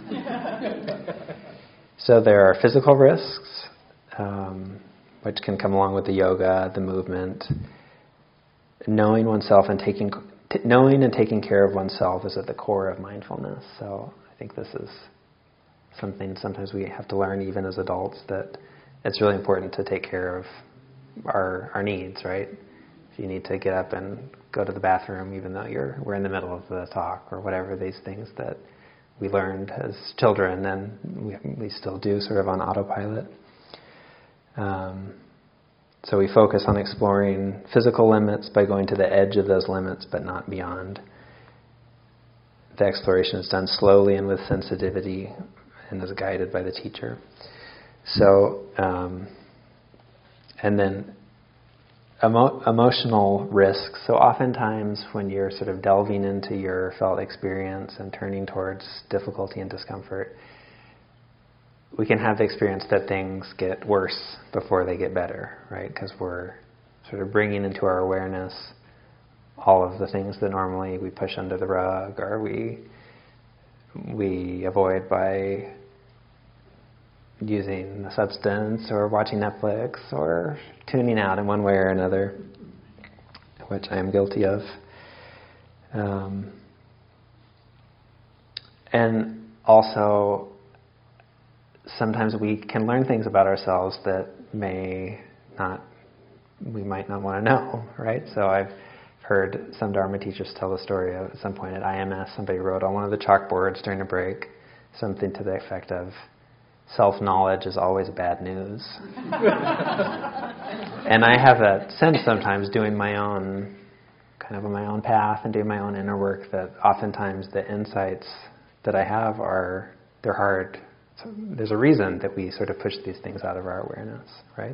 So there are physical risks, um, which can come along with the yoga, the movement. Knowing oneself and taking t- knowing and taking care of oneself is at the core of mindfulness. So I think this is something sometimes we have to learn even as adults, that it's really important to take care of our our needs, right? If you need to get up and go to the bathroom even though you're we're in the middle of the talk or whatever, these things that we learned as children and we, we still do sort of on autopilot. Um, so we focus on exploring physical limits by going to the edge of those limits but not beyond. The exploration is done slowly and with sensitivity and is guided by the teacher. So, um, and then emo- emotional risks. So oftentimes when you're sort of delving into your felt experience and turning towards difficulty and discomfort, we can have the experience that things get worse before they get better, right? Because we're sort of bringing into our awareness all of the things that normally we push under the rug or we we avoid by using a substance or watching Netflix or tuning out in one way or another, which I am guilty of. Um, and also, sometimes we can learn things about ourselves that may not, we might not want to know, right? So I've heard some Dharma teachers tell the story of at some point at I M S, somebody wrote on one of the chalkboards during a break something to the effect of, self-knowledge is always bad news. And I have that sense sometimes doing my own, kind of on my own path and doing my own inner work, that oftentimes the insights that I have are, they're hard. So there's a reason that we sort of push these things out of our awareness, right?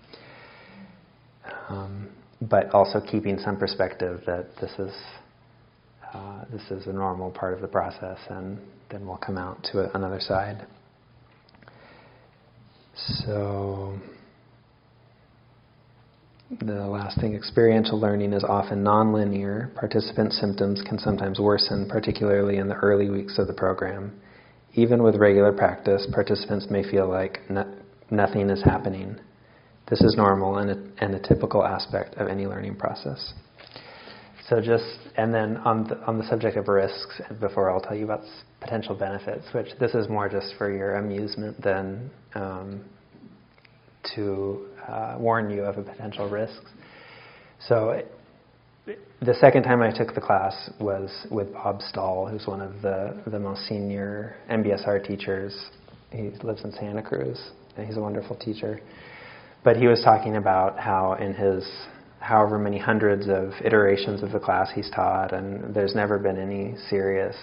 Um, but also keeping some perspective that this is uh, this is a normal part of the process, and then we'll come out to a, another side. So the last thing, experiential learning is often nonlinear. Participant symptoms can sometimes worsen, particularly in the early weeks of the program. Even with regular practice, participants may feel like no, nothing is happening. This is normal and a, and a typical aspect of any learning process. So just, and then on the, on the subject of risks, before I'll tell you about potential benefits, which this is more just for your amusement than um, to uh, warn you of a potential risks. So the second time I took the class was with Bob Stahl, who's one of the, the most senior M B S R teachers. He lives in Santa Cruz, and he's a wonderful teacher. But he was talking about how in his however many hundreds of iterations of the class he's taught, and there's never been any serious,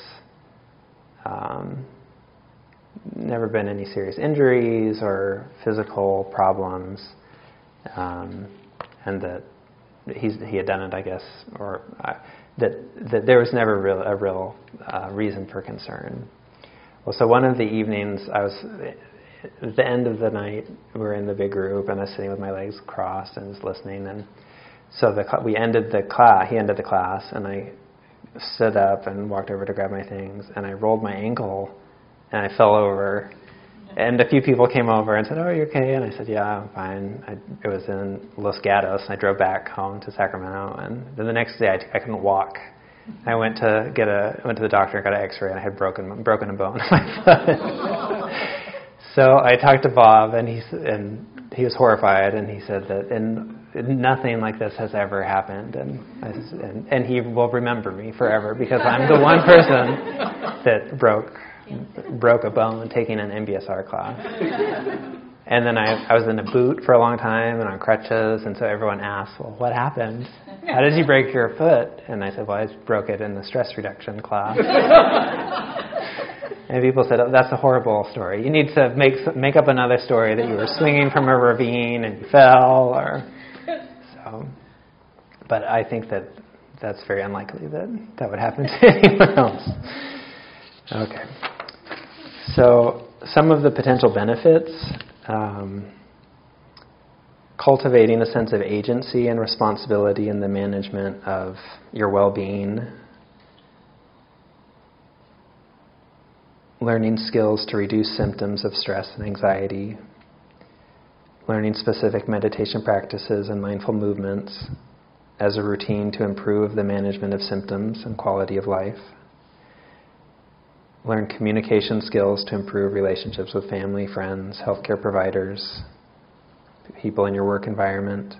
um, never been any serious injuries or physical problems, um, and that he's, he had done it, I guess, or uh, that that there was never real, a real uh, reason for concern. Well, so one of the evenings, I was at the end of the night, we were in the big group, and I was sitting with my legs crossed and just listening, and so the, we ended the class, he ended the class, and I stood up and walked over to grab my things, and I rolled my ankle, and I fell over. And a few people came over and said, "Oh, are you okay?" And I said, "Yeah, I'm fine." I, it was in Los Gatos, and I drove back home to Sacramento, and then the next day I, I couldn't walk. I went to get a went to the doctor and got an X-ray, and I had broken broken a bone in my foot. So I talked to Bob, and he and he was horrified, and he said that and nothing like this has ever happened, and, I, and and he will remember me forever because I'm the one person that broke broke a bone taking an M B S R class. And then I, I was in a boot for a long time and on crutches, and so everyone asked, "Well, what happened? How did you break your foot?" And I said, "Well, I broke it in the stress reduction class." And people said, "Oh, that's a horrible story. You need to make make up another story that you were swinging from a ravine and you fell." Or so. But I think that that's very unlikely that that would happen to anyone else. Okay. So some of the potential benefits, um, cultivating a sense of agency and responsibility in the management of your well-being, learning skills to reduce symptoms of stress and anxiety, learning specific meditation practices and mindful movements as a routine to improve the management of symptoms and quality of life, learn communication skills to improve relationships with family, friends, healthcare providers, people in your work environment,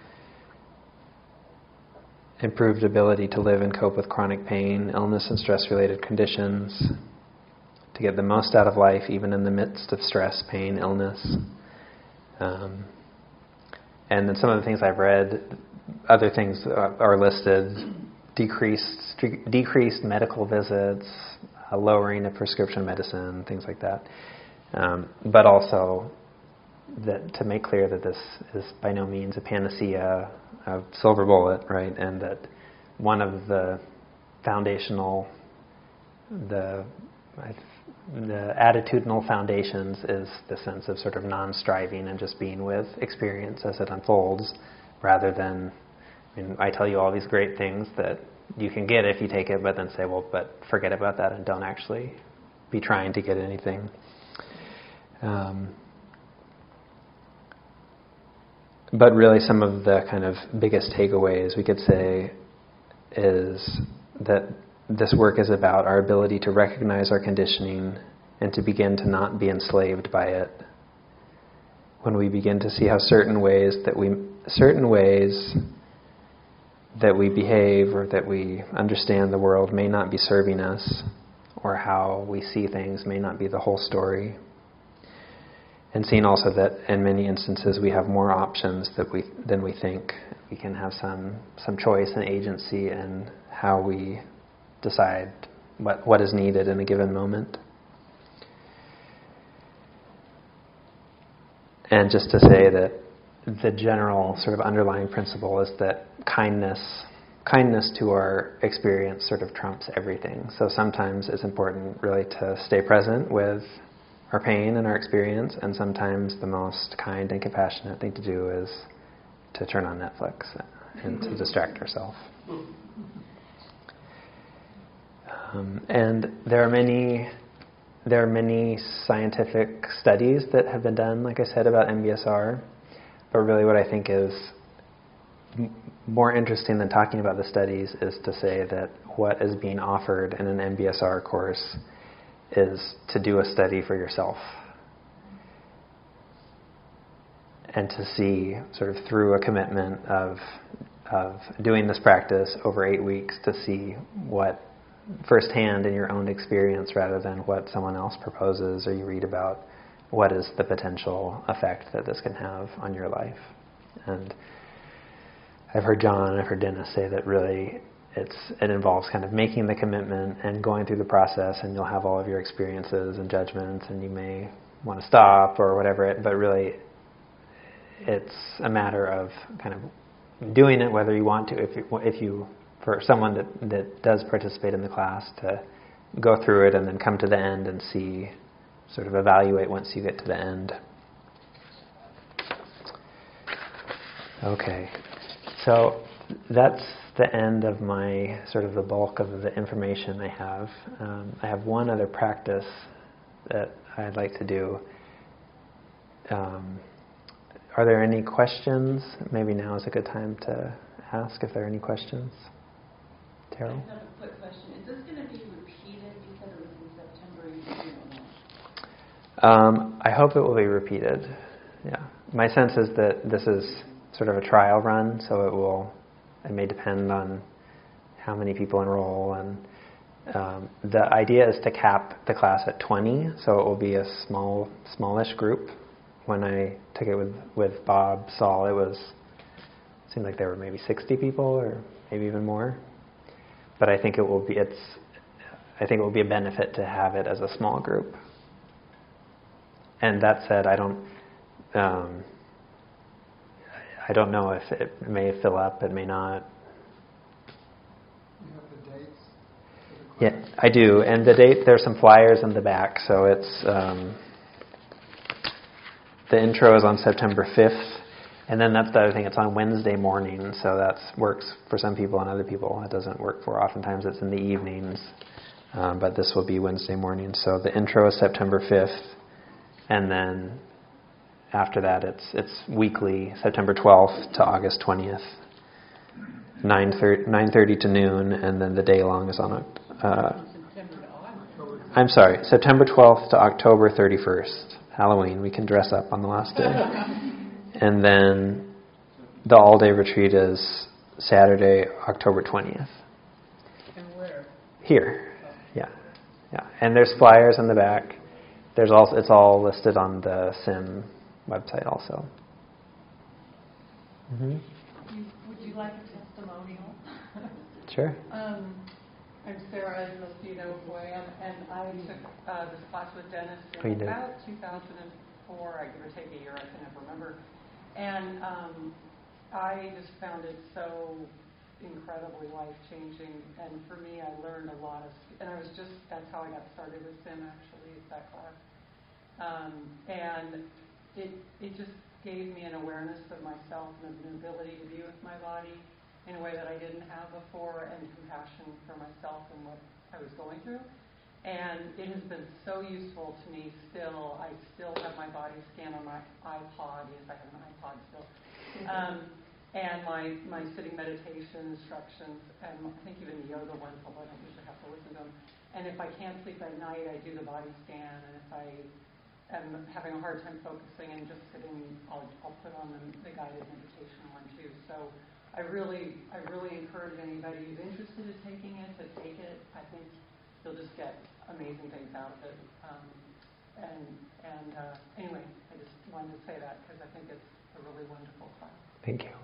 improved ability to live and cope with chronic pain, illness and stress-related conditions, to get the most out of life even in the midst of stress, pain, illness. Um, and then some of the things I've read, other things are listed: decreased decreased medical visits, a lowering of prescription medicine, things like that. Um, but also that to make clear that this is by no means a panacea, a silver bullet, right? And that one of the foundational, the the attitudinal foundations is the sense of sort of non-striving and just being with experience as it unfolds, rather than, I mean, I tell you all these great things that you can get if you take it, but then say, well, but forget about that and don't actually be trying to get anything. Um, but really some of the kind of biggest takeaways we could say is that this work is about our ability to recognize our conditioning and to begin to not be enslaved by it. When we begin to see how certain ways that we certain ways that we behave or that we understand the world may not be serving us, or how we see things may not be the whole story. And seeing also that in many instances we have more options that we than we think. We can have some some choice and agency in how we decide what, what is needed in a given moment. And just to say that the general sort of underlying principle is that kindness, kindness to our experience sort of trumps everything. So sometimes it's important really to stay present with our pain and our experience, and sometimes the most kind and compassionate thing to do is to turn on Netflix and to distract ourselves. Um, and there are many, there are many scientific studies that have been done, like I said, about M B S R. But really, what I think is m- more interesting than talking about the studies is to say that what is being offered in an M B S R course is to do a study for yourself, and to see sort of through a commitment of of doing this practice over eight weeks to see what firsthand in your own experience, rather than what someone else proposes or you read about, what is the potential effect that this can have on your life. And I've heard John and I've heard Dennis say that really it's it involves kind of making the commitment and going through the process, and you'll have all of your experiences and judgments, and you may want to stop or whatever, it, but really it's a matter of kind of doing it whether you want to. If you, if you for someone that, that does participate in the class, to go through it and then come to the end and see, sort of evaluate once you get to the end. Okay, so that's the end of my, sort of the bulk of the information I have. Um, I have one other practice that I'd like to do. Um, are there any questions? Maybe now is a good time to ask if there are any questions. Terrell? I have a quick question. Is this going to be repeated? You said it was in September. You didn't know. Um, I hope it will be repeated. Yeah. My sense is that this is sort of a trial run, so it will. It may depend on how many people enroll, and um, the idea is to cap the class at twenty, so it will be a small, smallish group. When I took it with with Bob Saul, it was it seemed like there were maybe sixty people, or maybe even more. But I think it will be it's I think it will be a benefit to have it as a small group. And that said, I don't um, I don't know if it may fill up, it may not. You have the dates for the Yeah, I do. And the date, there's some flyers in the back. So it's, um, the intro is on September fifth. And then that's the other thing. It's on Wednesday morning. So that works for some people and other people. It doesn't work for, oftentimes it's in the evenings. Um, but this will be Wednesday morning. So the intro is September fifth. And then after that, it's it's weekly, September twelfth to August twentieth. nine thirty to noon, and then the day long is on, uh, I'm sorry, September twelfth to October thirty-first. Halloween, we can dress up on the last day. And then the all-day retreat is Saturday, October twentieth. And where? Here, yeah, yeah. And there's flyers in the back. There's also, it's all listed on the S I M website also. Mm-hmm. Would you like a testimonial? Sure. Um, I'm Sarah Mosquito Boyan, and I took uh, this class with Dennis Oh, you in did? about two thousand four, I give or take a year, I can never remember. And um, I just found it so incredibly life-changing. And for me, I learned a lot of, and I was just, that's how I got started with S I M, actually, is that class. Um, and it it just gave me an awareness of myself and an ability to be with my body in a way that I didn't have before, and compassion for myself and what I was going through. And it has been so useful to me still. I still have my body scan on my iPod. Yes, I have an iPod still. Um, and my, my sitting meditation instructions, and I think even the yoga ones, although I don't usually have to listen to them. And if I can't sleep at night, I do the body scan. And if I am having a hard time focusing and just sitting, I'll, I'll put on the, the guided meditation one too. So I really, I really encourage anybody who's interested in taking it to take it. I think you'll just get amazing things out of it. Um, and and uh, anyway, I just wanted to say that because I think it's a really wonderful class. Thank you.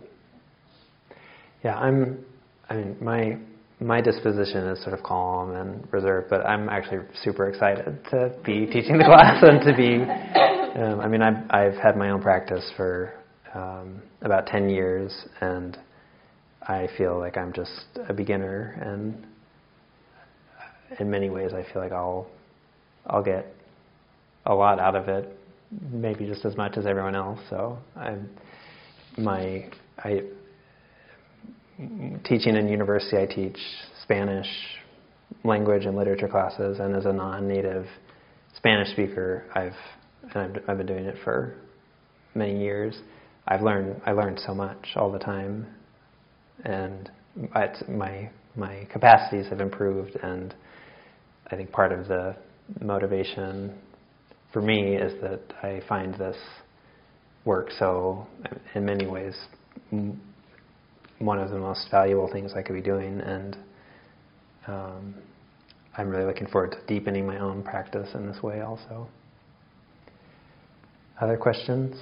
Yeah, I'm. I mean, my my disposition is sort of calm and reserved, but I'm actually super excited to be teaching the class and to be. Um, I mean, I've I've had my own practice for um, about ten years, and I feel like I'm just a beginner, and in many ways, I feel like I'll I'll get a lot out of it, maybe just as much as everyone else. So I'm my I teaching in university. I teach Spanish language and literature classes, and as a non-native Spanish speaker, I've and I've, I've been doing it for many years. I've learned I learned so much all the time, and it's, my my capacities have improved, and I think part of the motivation for me is that I find this work so, in many ways, m- one of the most valuable things I could be doing, and um, I'm really looking forward to deepening my own practice in this way also. Other questions?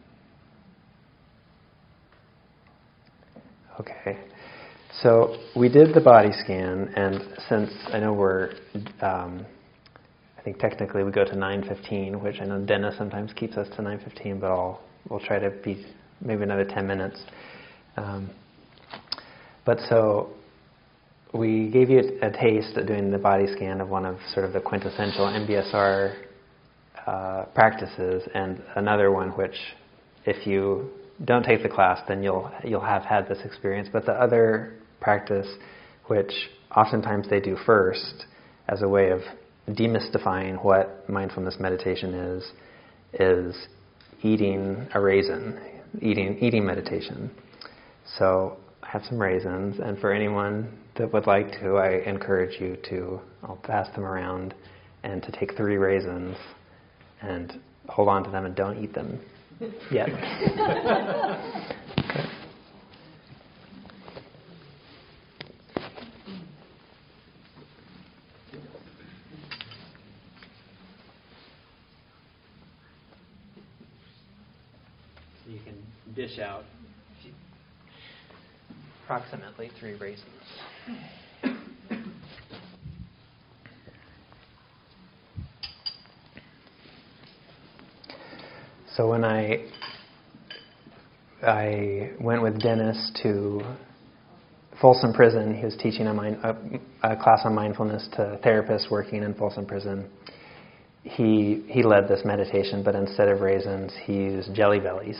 Okay. So we did the body scan, and since I know we're, um, I think technically we go to nine fifteen, which I know Dennis sometimes keeps us to nine fifteen, but I'll we'll try to be maybe another ten minutes. Um, but so we gave you a taste at doing the body scan of one of sort of the quintessential M B S R uh, practices, and another one which, if you don't take the class, then you'll you'll have had this experience. But the other practice, which oftentimes they do first as a way of demystifying what mindfulness meditation is, is eating a raisin, eating eating meditation. So I have some raisins, and for anyone that would like to, I encourage you to, I'll pass them around, and to take three raisins and hold on to them and don't eat them yet. Okay. You can dish out approximately three raisins. So when I I went with Dennis to Folsom Prison. He was teaching a, mind, a, a class on mindfulness to therapists working in Folsom Prison. He he led this meditation, but instead of raisins, he used Jelly Bellies.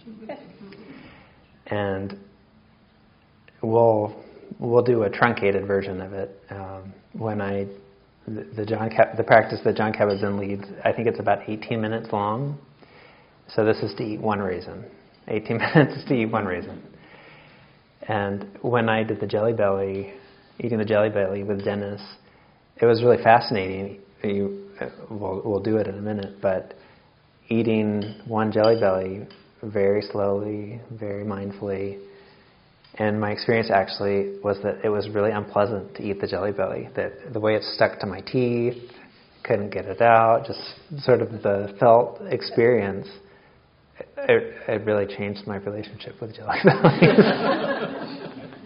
And we'll we'll do a truncated version of it. Um, when I the, the John Ka- the practice that Jon Kabat-Zinn leads, I think it's about eighteen minutes long. So this is to eat one raisin. eighteen minutes to eat one raisin. And when I did the Jelly Belly, eating the Jelly Belly with Dennis, it was really fascinating. You, we'll, we'll do it in a minute, but eating one Jelly Belly very slowly, very mindfully, and my experience actually was that it was really unpleasant to eat the Jelly Belly. That the way it stuck to my teeth, couldn't get it out, just sort of the felt experience. It, it really changed my relationship with Jelly Bellies.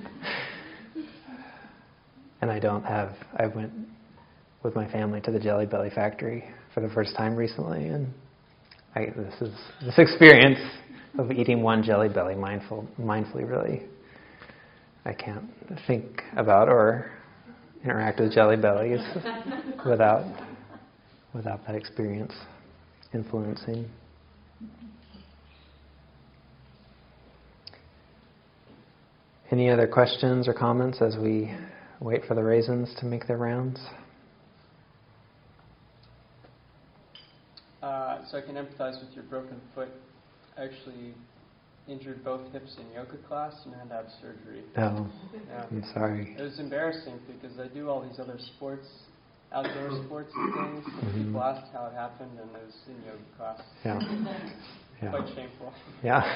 And I don't have, I went with my family to the Jelly Belly factory for the first time recently, and I, this is this experience of eating one Jelly Belly mindful, mindfully really, I can't think about or interact with Jelly Bellies without without that experience influencing. Any other questions or comments as we wait for the raisins to make their rounds? Uh, so I can empathize with your broken foot. I actually injured both hips in yoga class and had to have surgery. Oh, Yeah. I'm sorry. It was embarrassing because I do all these other sports, outdoor sports and things, and Mm-hmm. people asked how it happened, and it was in yoga class. Yeah. Yeah. Quite shameful. Yeah.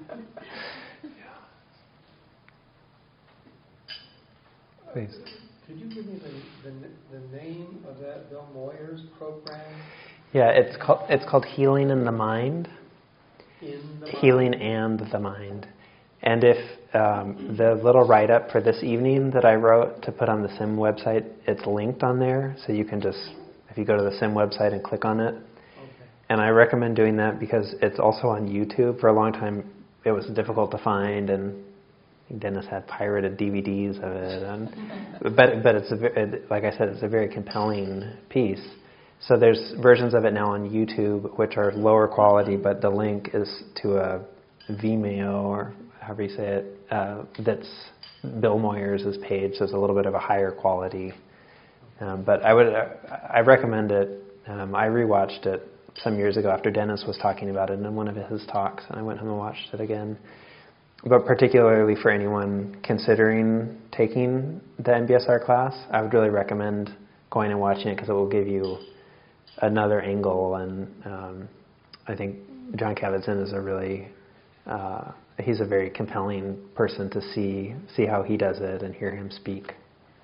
Please. Could you give me the, the, the name of that Bill Moyers program? Yeah, it's called it's called Healing in the Mind. In the Healing mind? and the Mind. And if um, the little write-up for this evening that I wrote to put on the S I M website, it's linked on there, so you can just, if you go to the S I M website and click on it. Okay. And I recommend doing that because it's also on YouTube. For a long time, it was difficult to find, and Dennis had pirated D V Ds of it. And, but but it's a, it, like I said, it's a very compelling piece. So there's versions of it now on YouTube, which are lower quality, but the link is to a Vimeo, or however you say it, uh, that's Bill Moyers' page, so it's a little bit of a higher quality. Um, but I would, uh, I recommend it. Um, I rewatched it some years ago after Dennis was talking about it in one of his talks, and I went home and watched it again. But particularly for anyone considering taking the M B S R class, I would really recommend going and watching it because it will give you another angle, and um, I think Jon Kabat-Zinn is a really, uh, he's a very compelling person to see see how he does it and hear him speak.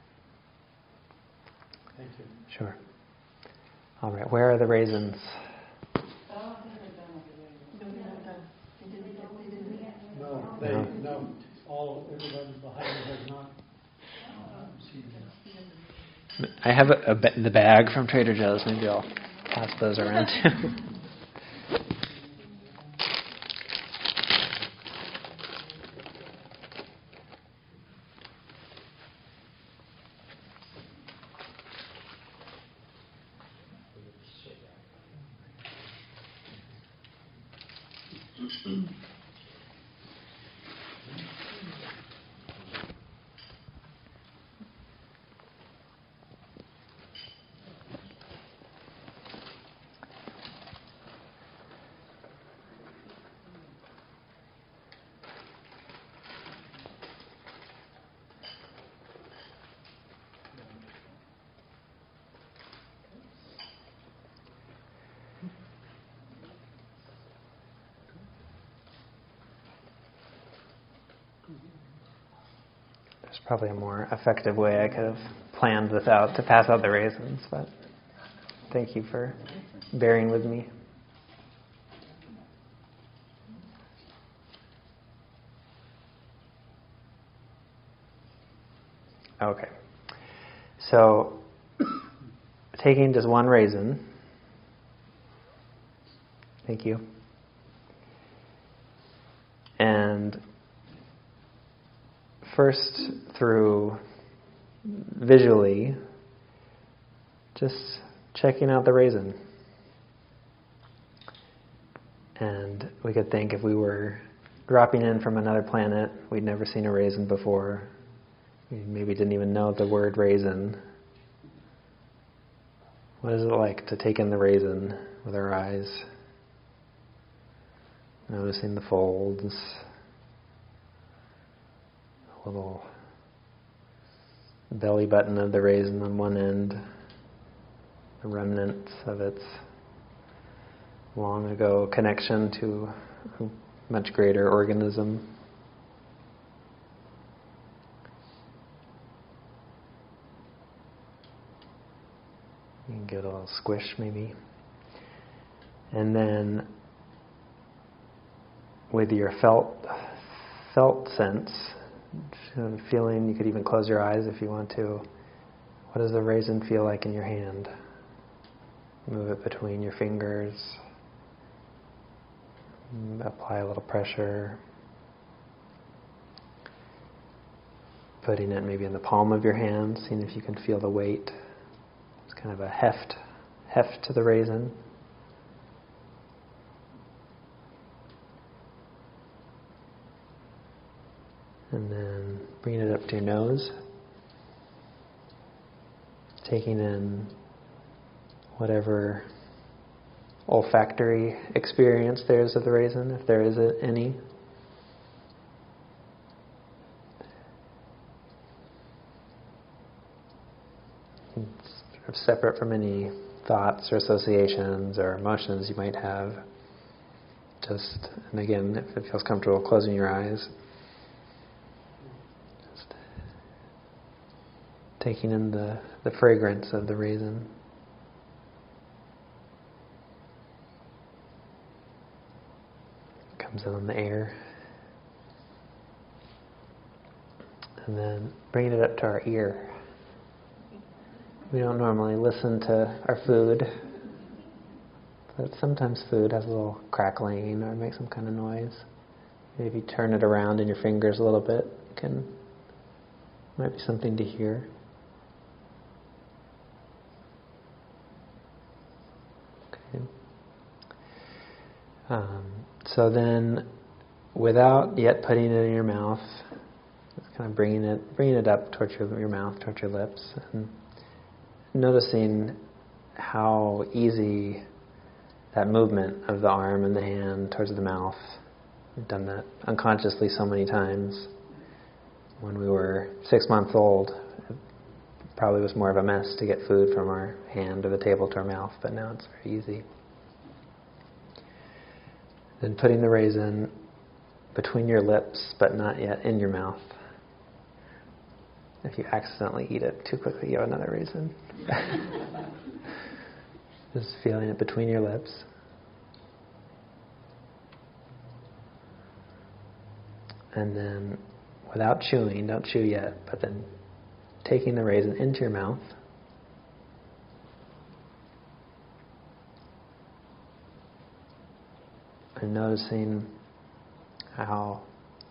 Thank you. Sure. All right, where are the raisins? No, they, No. no, all, everybody behind me has not uh, seen them. I have a, a ba- the bag from Trader Joe's. Maybe I'll pass those around too. There's probably a more effective way I could have planned this out to pass out the raisins, but thank you for bearing with me. Okay. So, taking just one raisin. Thank you. And first through visually just checking out the raisin. And we could think if we were dropping in from another planet, we'd never seen a raisin before, we maybe didn't even know the word raisin. What is it like to take in the raisin with our eyes? Noticing the folds, a little belly button of the raisin on one end, the remnants of its long ago connection to a much greater organism. You can give it a little squish maybe. And then with your felt felt sense, feeling, you could even close your eyes if you want to. What does the raisin feel like in your hand? Move it between your fingers. Apply a little pressure. Putting it maybe in the palm of your hand, seeing if you can feel the weight. It's kind of a heft, heft to the raisin. And then bringing it up to your nose. Taking in whatever olfactory experience there is of the raisin, if there is any. It's sort of separate from any thoughts or associations or emotions you might have. Just, and again, if it feels comfortable, closing your eyes. Just taking in the, the fragrance of the raisin. Comes in on the air. And then bringing it up to our ear. We don't normally listen to our food, but sometimes food has a little crackling or makes some kind of noise. Maybe turn it around in your fingers a little bit. Can might be something to hear. Okay. Um, so then, without yet putting it in your mouth, just kind of bringing it, bringing it up towards your, your mouth, towards your lips, and noticing how easy that movement of the arm and the hand towards the mouth. We've done that unconsciously so many times. When we were six months old, it probably was more of a mess to get food from our hand or the table to our mouth, but now it's very easy. Then putting the raisin between your lips, but not yet in your mouth. If you accidentally eat it too quickly, you have another raisin. Just feeling it between your lips. And then, without chewing, don't chew yet, but then taking the raisin into your mouth. And noticing how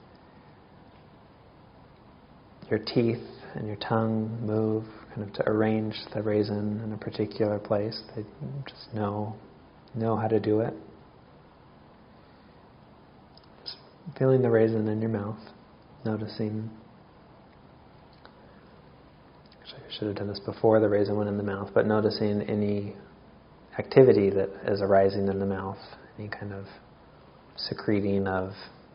your teeth and your tongue move kind of to arrange the raisin in a particular place. They just know know how to do it. Just feeling the raisin in your mouth, noticing. Actually, I should have done this before the raisin went in the mouth, but noticing any activity that is arising in the mouth, any kind of secreting of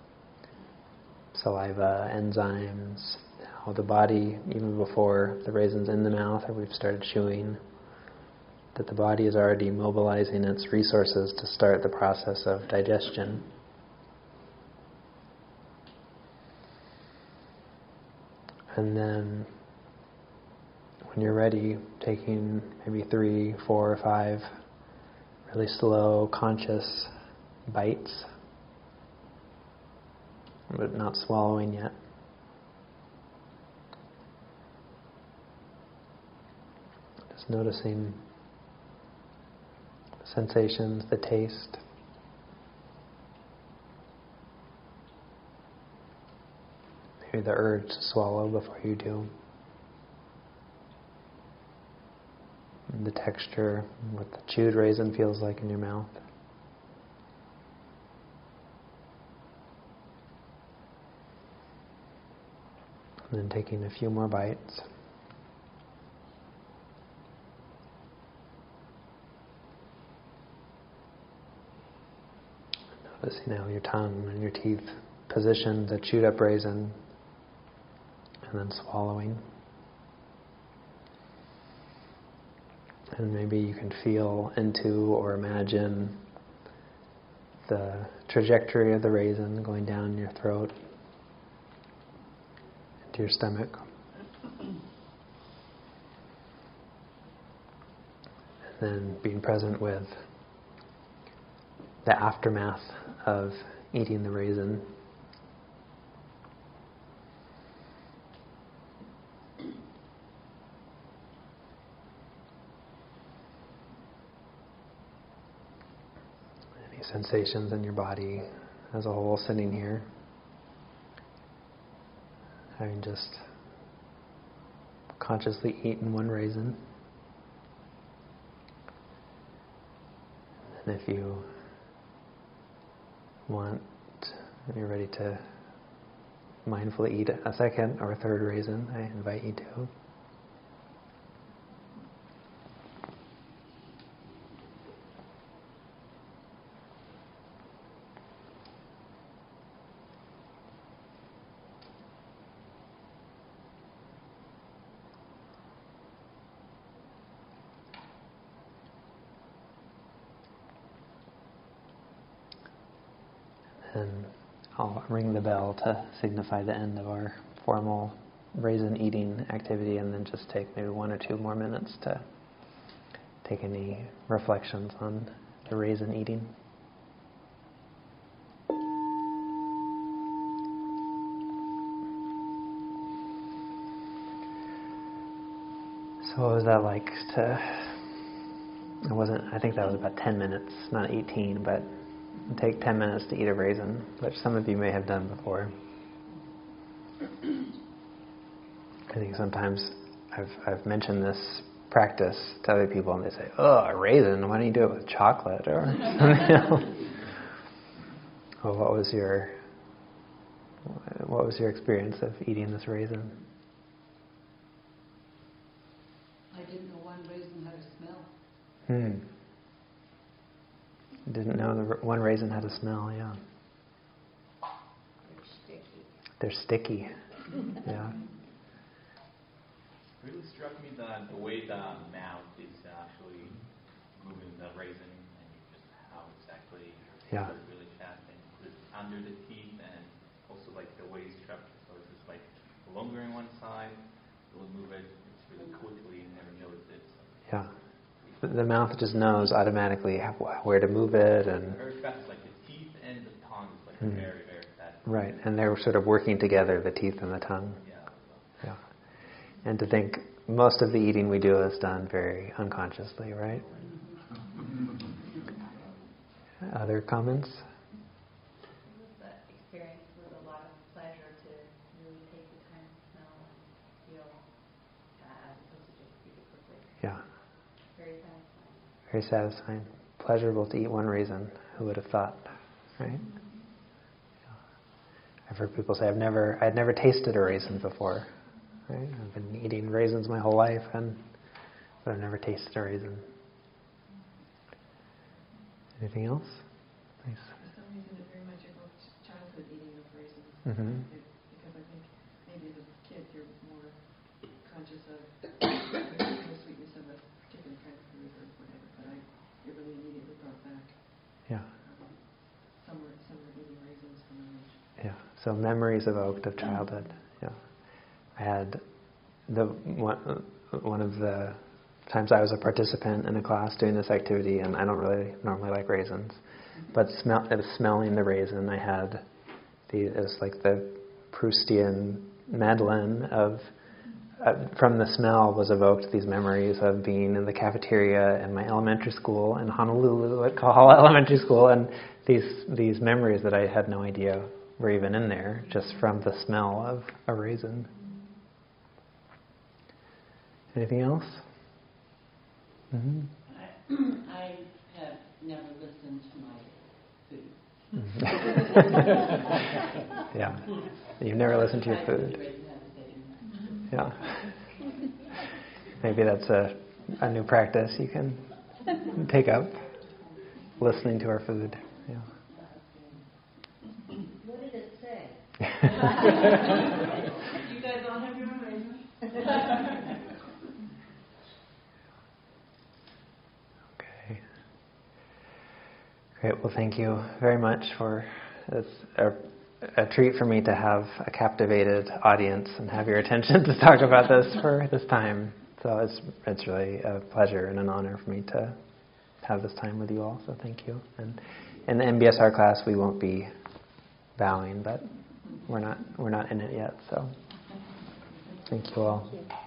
saliva, enzymes, how the body, even before the raisin's in the mouth or we've started chewing, that the body is already mobilizing its resources to start the process of digestion. And then, when you're ready, taking maybe three, four, or five really slow, conscious bites, but not swallowing yet. Just noticing the sensations, the taste. maybe the urge to swallow before you do. And the texture, what the chewed raisin feels like in your mouth. And then taking a few more bites. Noticing how your tongue and your teeth position the chewed up raisin, and then swallowing. And maybe you can feel into or imagine the trajectory of the raisin going down your throat, into your stomach. And then being present with the aftermath of eating the raisin. Any sensations in your body as a whole sitting here. Having just consciously eaten one raisin. And if you want, and you're ready to mindfully eat a second or a third raisin, I invite you to. And I'll ring the bell to signify the end of our formal raisin eating activity, and then just take maybe one or two more minutes to take any reflections on the raisin eating. So what was that like to, it wasn't, I think that was about ten minutes, not eighteen, but take ten minutes to eat a raisin, which some of you may have done before. I think sometimes I've I've mentioned this practice to other people, and they say, "Oh, a raisin? Why don't you do it with chocolate or something else?" Well, what was your what was your experience of eating this raisin? I didn't know one raisin had a smell. Hmm. Didn't know the one raisin had a smell, yeah. They're sticky. They're sticky, yeah. It really struck me that the way the mouth is actually moving the raisin, and just how exactly Yeah. it's really fast and it's under the teeth, and also like the way it's structured. So it's just like longer on one side, it will move it it's really quickly and never notice it. So Yeah. The mouth just knows automatically where to move it, and very fast, like the teeth and the tongue is like Mm. very, very fast. right, and they're sort of working together, the teeth and the tongue. Yeah. Yeah. And to think most of the eating we do is done very unconsciously, right? Other comments? That experience with a lot of pleasure to really take the time to smell and feel, uh, as opposed to just eat it quickly. Yeah. Very satisfying. Very satisfying. Pleasurable to eat one raisin. Who would have thought, right? Yeah. I've heard people say, I've never, I'd never tasted a raisin before. Right? I've been eating raisins my whole life, and but I've never tasted a raisin. Anything else? Please. For some reason, it very much evoked childhood eating of raisins. Mm-hmm. Because I think maybe as a kid, you're more conscious of the sweetness of a particular kind of food or whatever. But I, it really immediately brought back Yeah. um, summer, summer eating raisins from a age. Yeah. So memories evoked of childhood. Yeah. I had the one, one of the times I was a participant in a class doing this activity, and I don't really normally like raisins, but smell, it was smelling the raisin. I had the it was like the Proustian Madeleine of uh, from the smell was evoked these memories of being in the cafeteria in my elementary school in Honolulu at Kahala Elementary School, and these these memories that I had no idea we're even in there, just from the smell of a raisin. Anything else? Mm-hmm. I, I have never listened to my food. Yeah. You've never listened to your food. Yeah. Maybe that's a, a new practice you can take up. Listening to our food. Yeah. What did it say? You guys all have your own raisins? Okay. Great. Well, thank you very much for it's a, a treat for me to have a captivated audience and have your attention to talk about this for this time. So it's it's really a pleasure and an honor for me to have this time with you all. So thank you. And in the M B S R class, we won't be bowing, but we're not we're not in it yet. So thank you all. Thank you.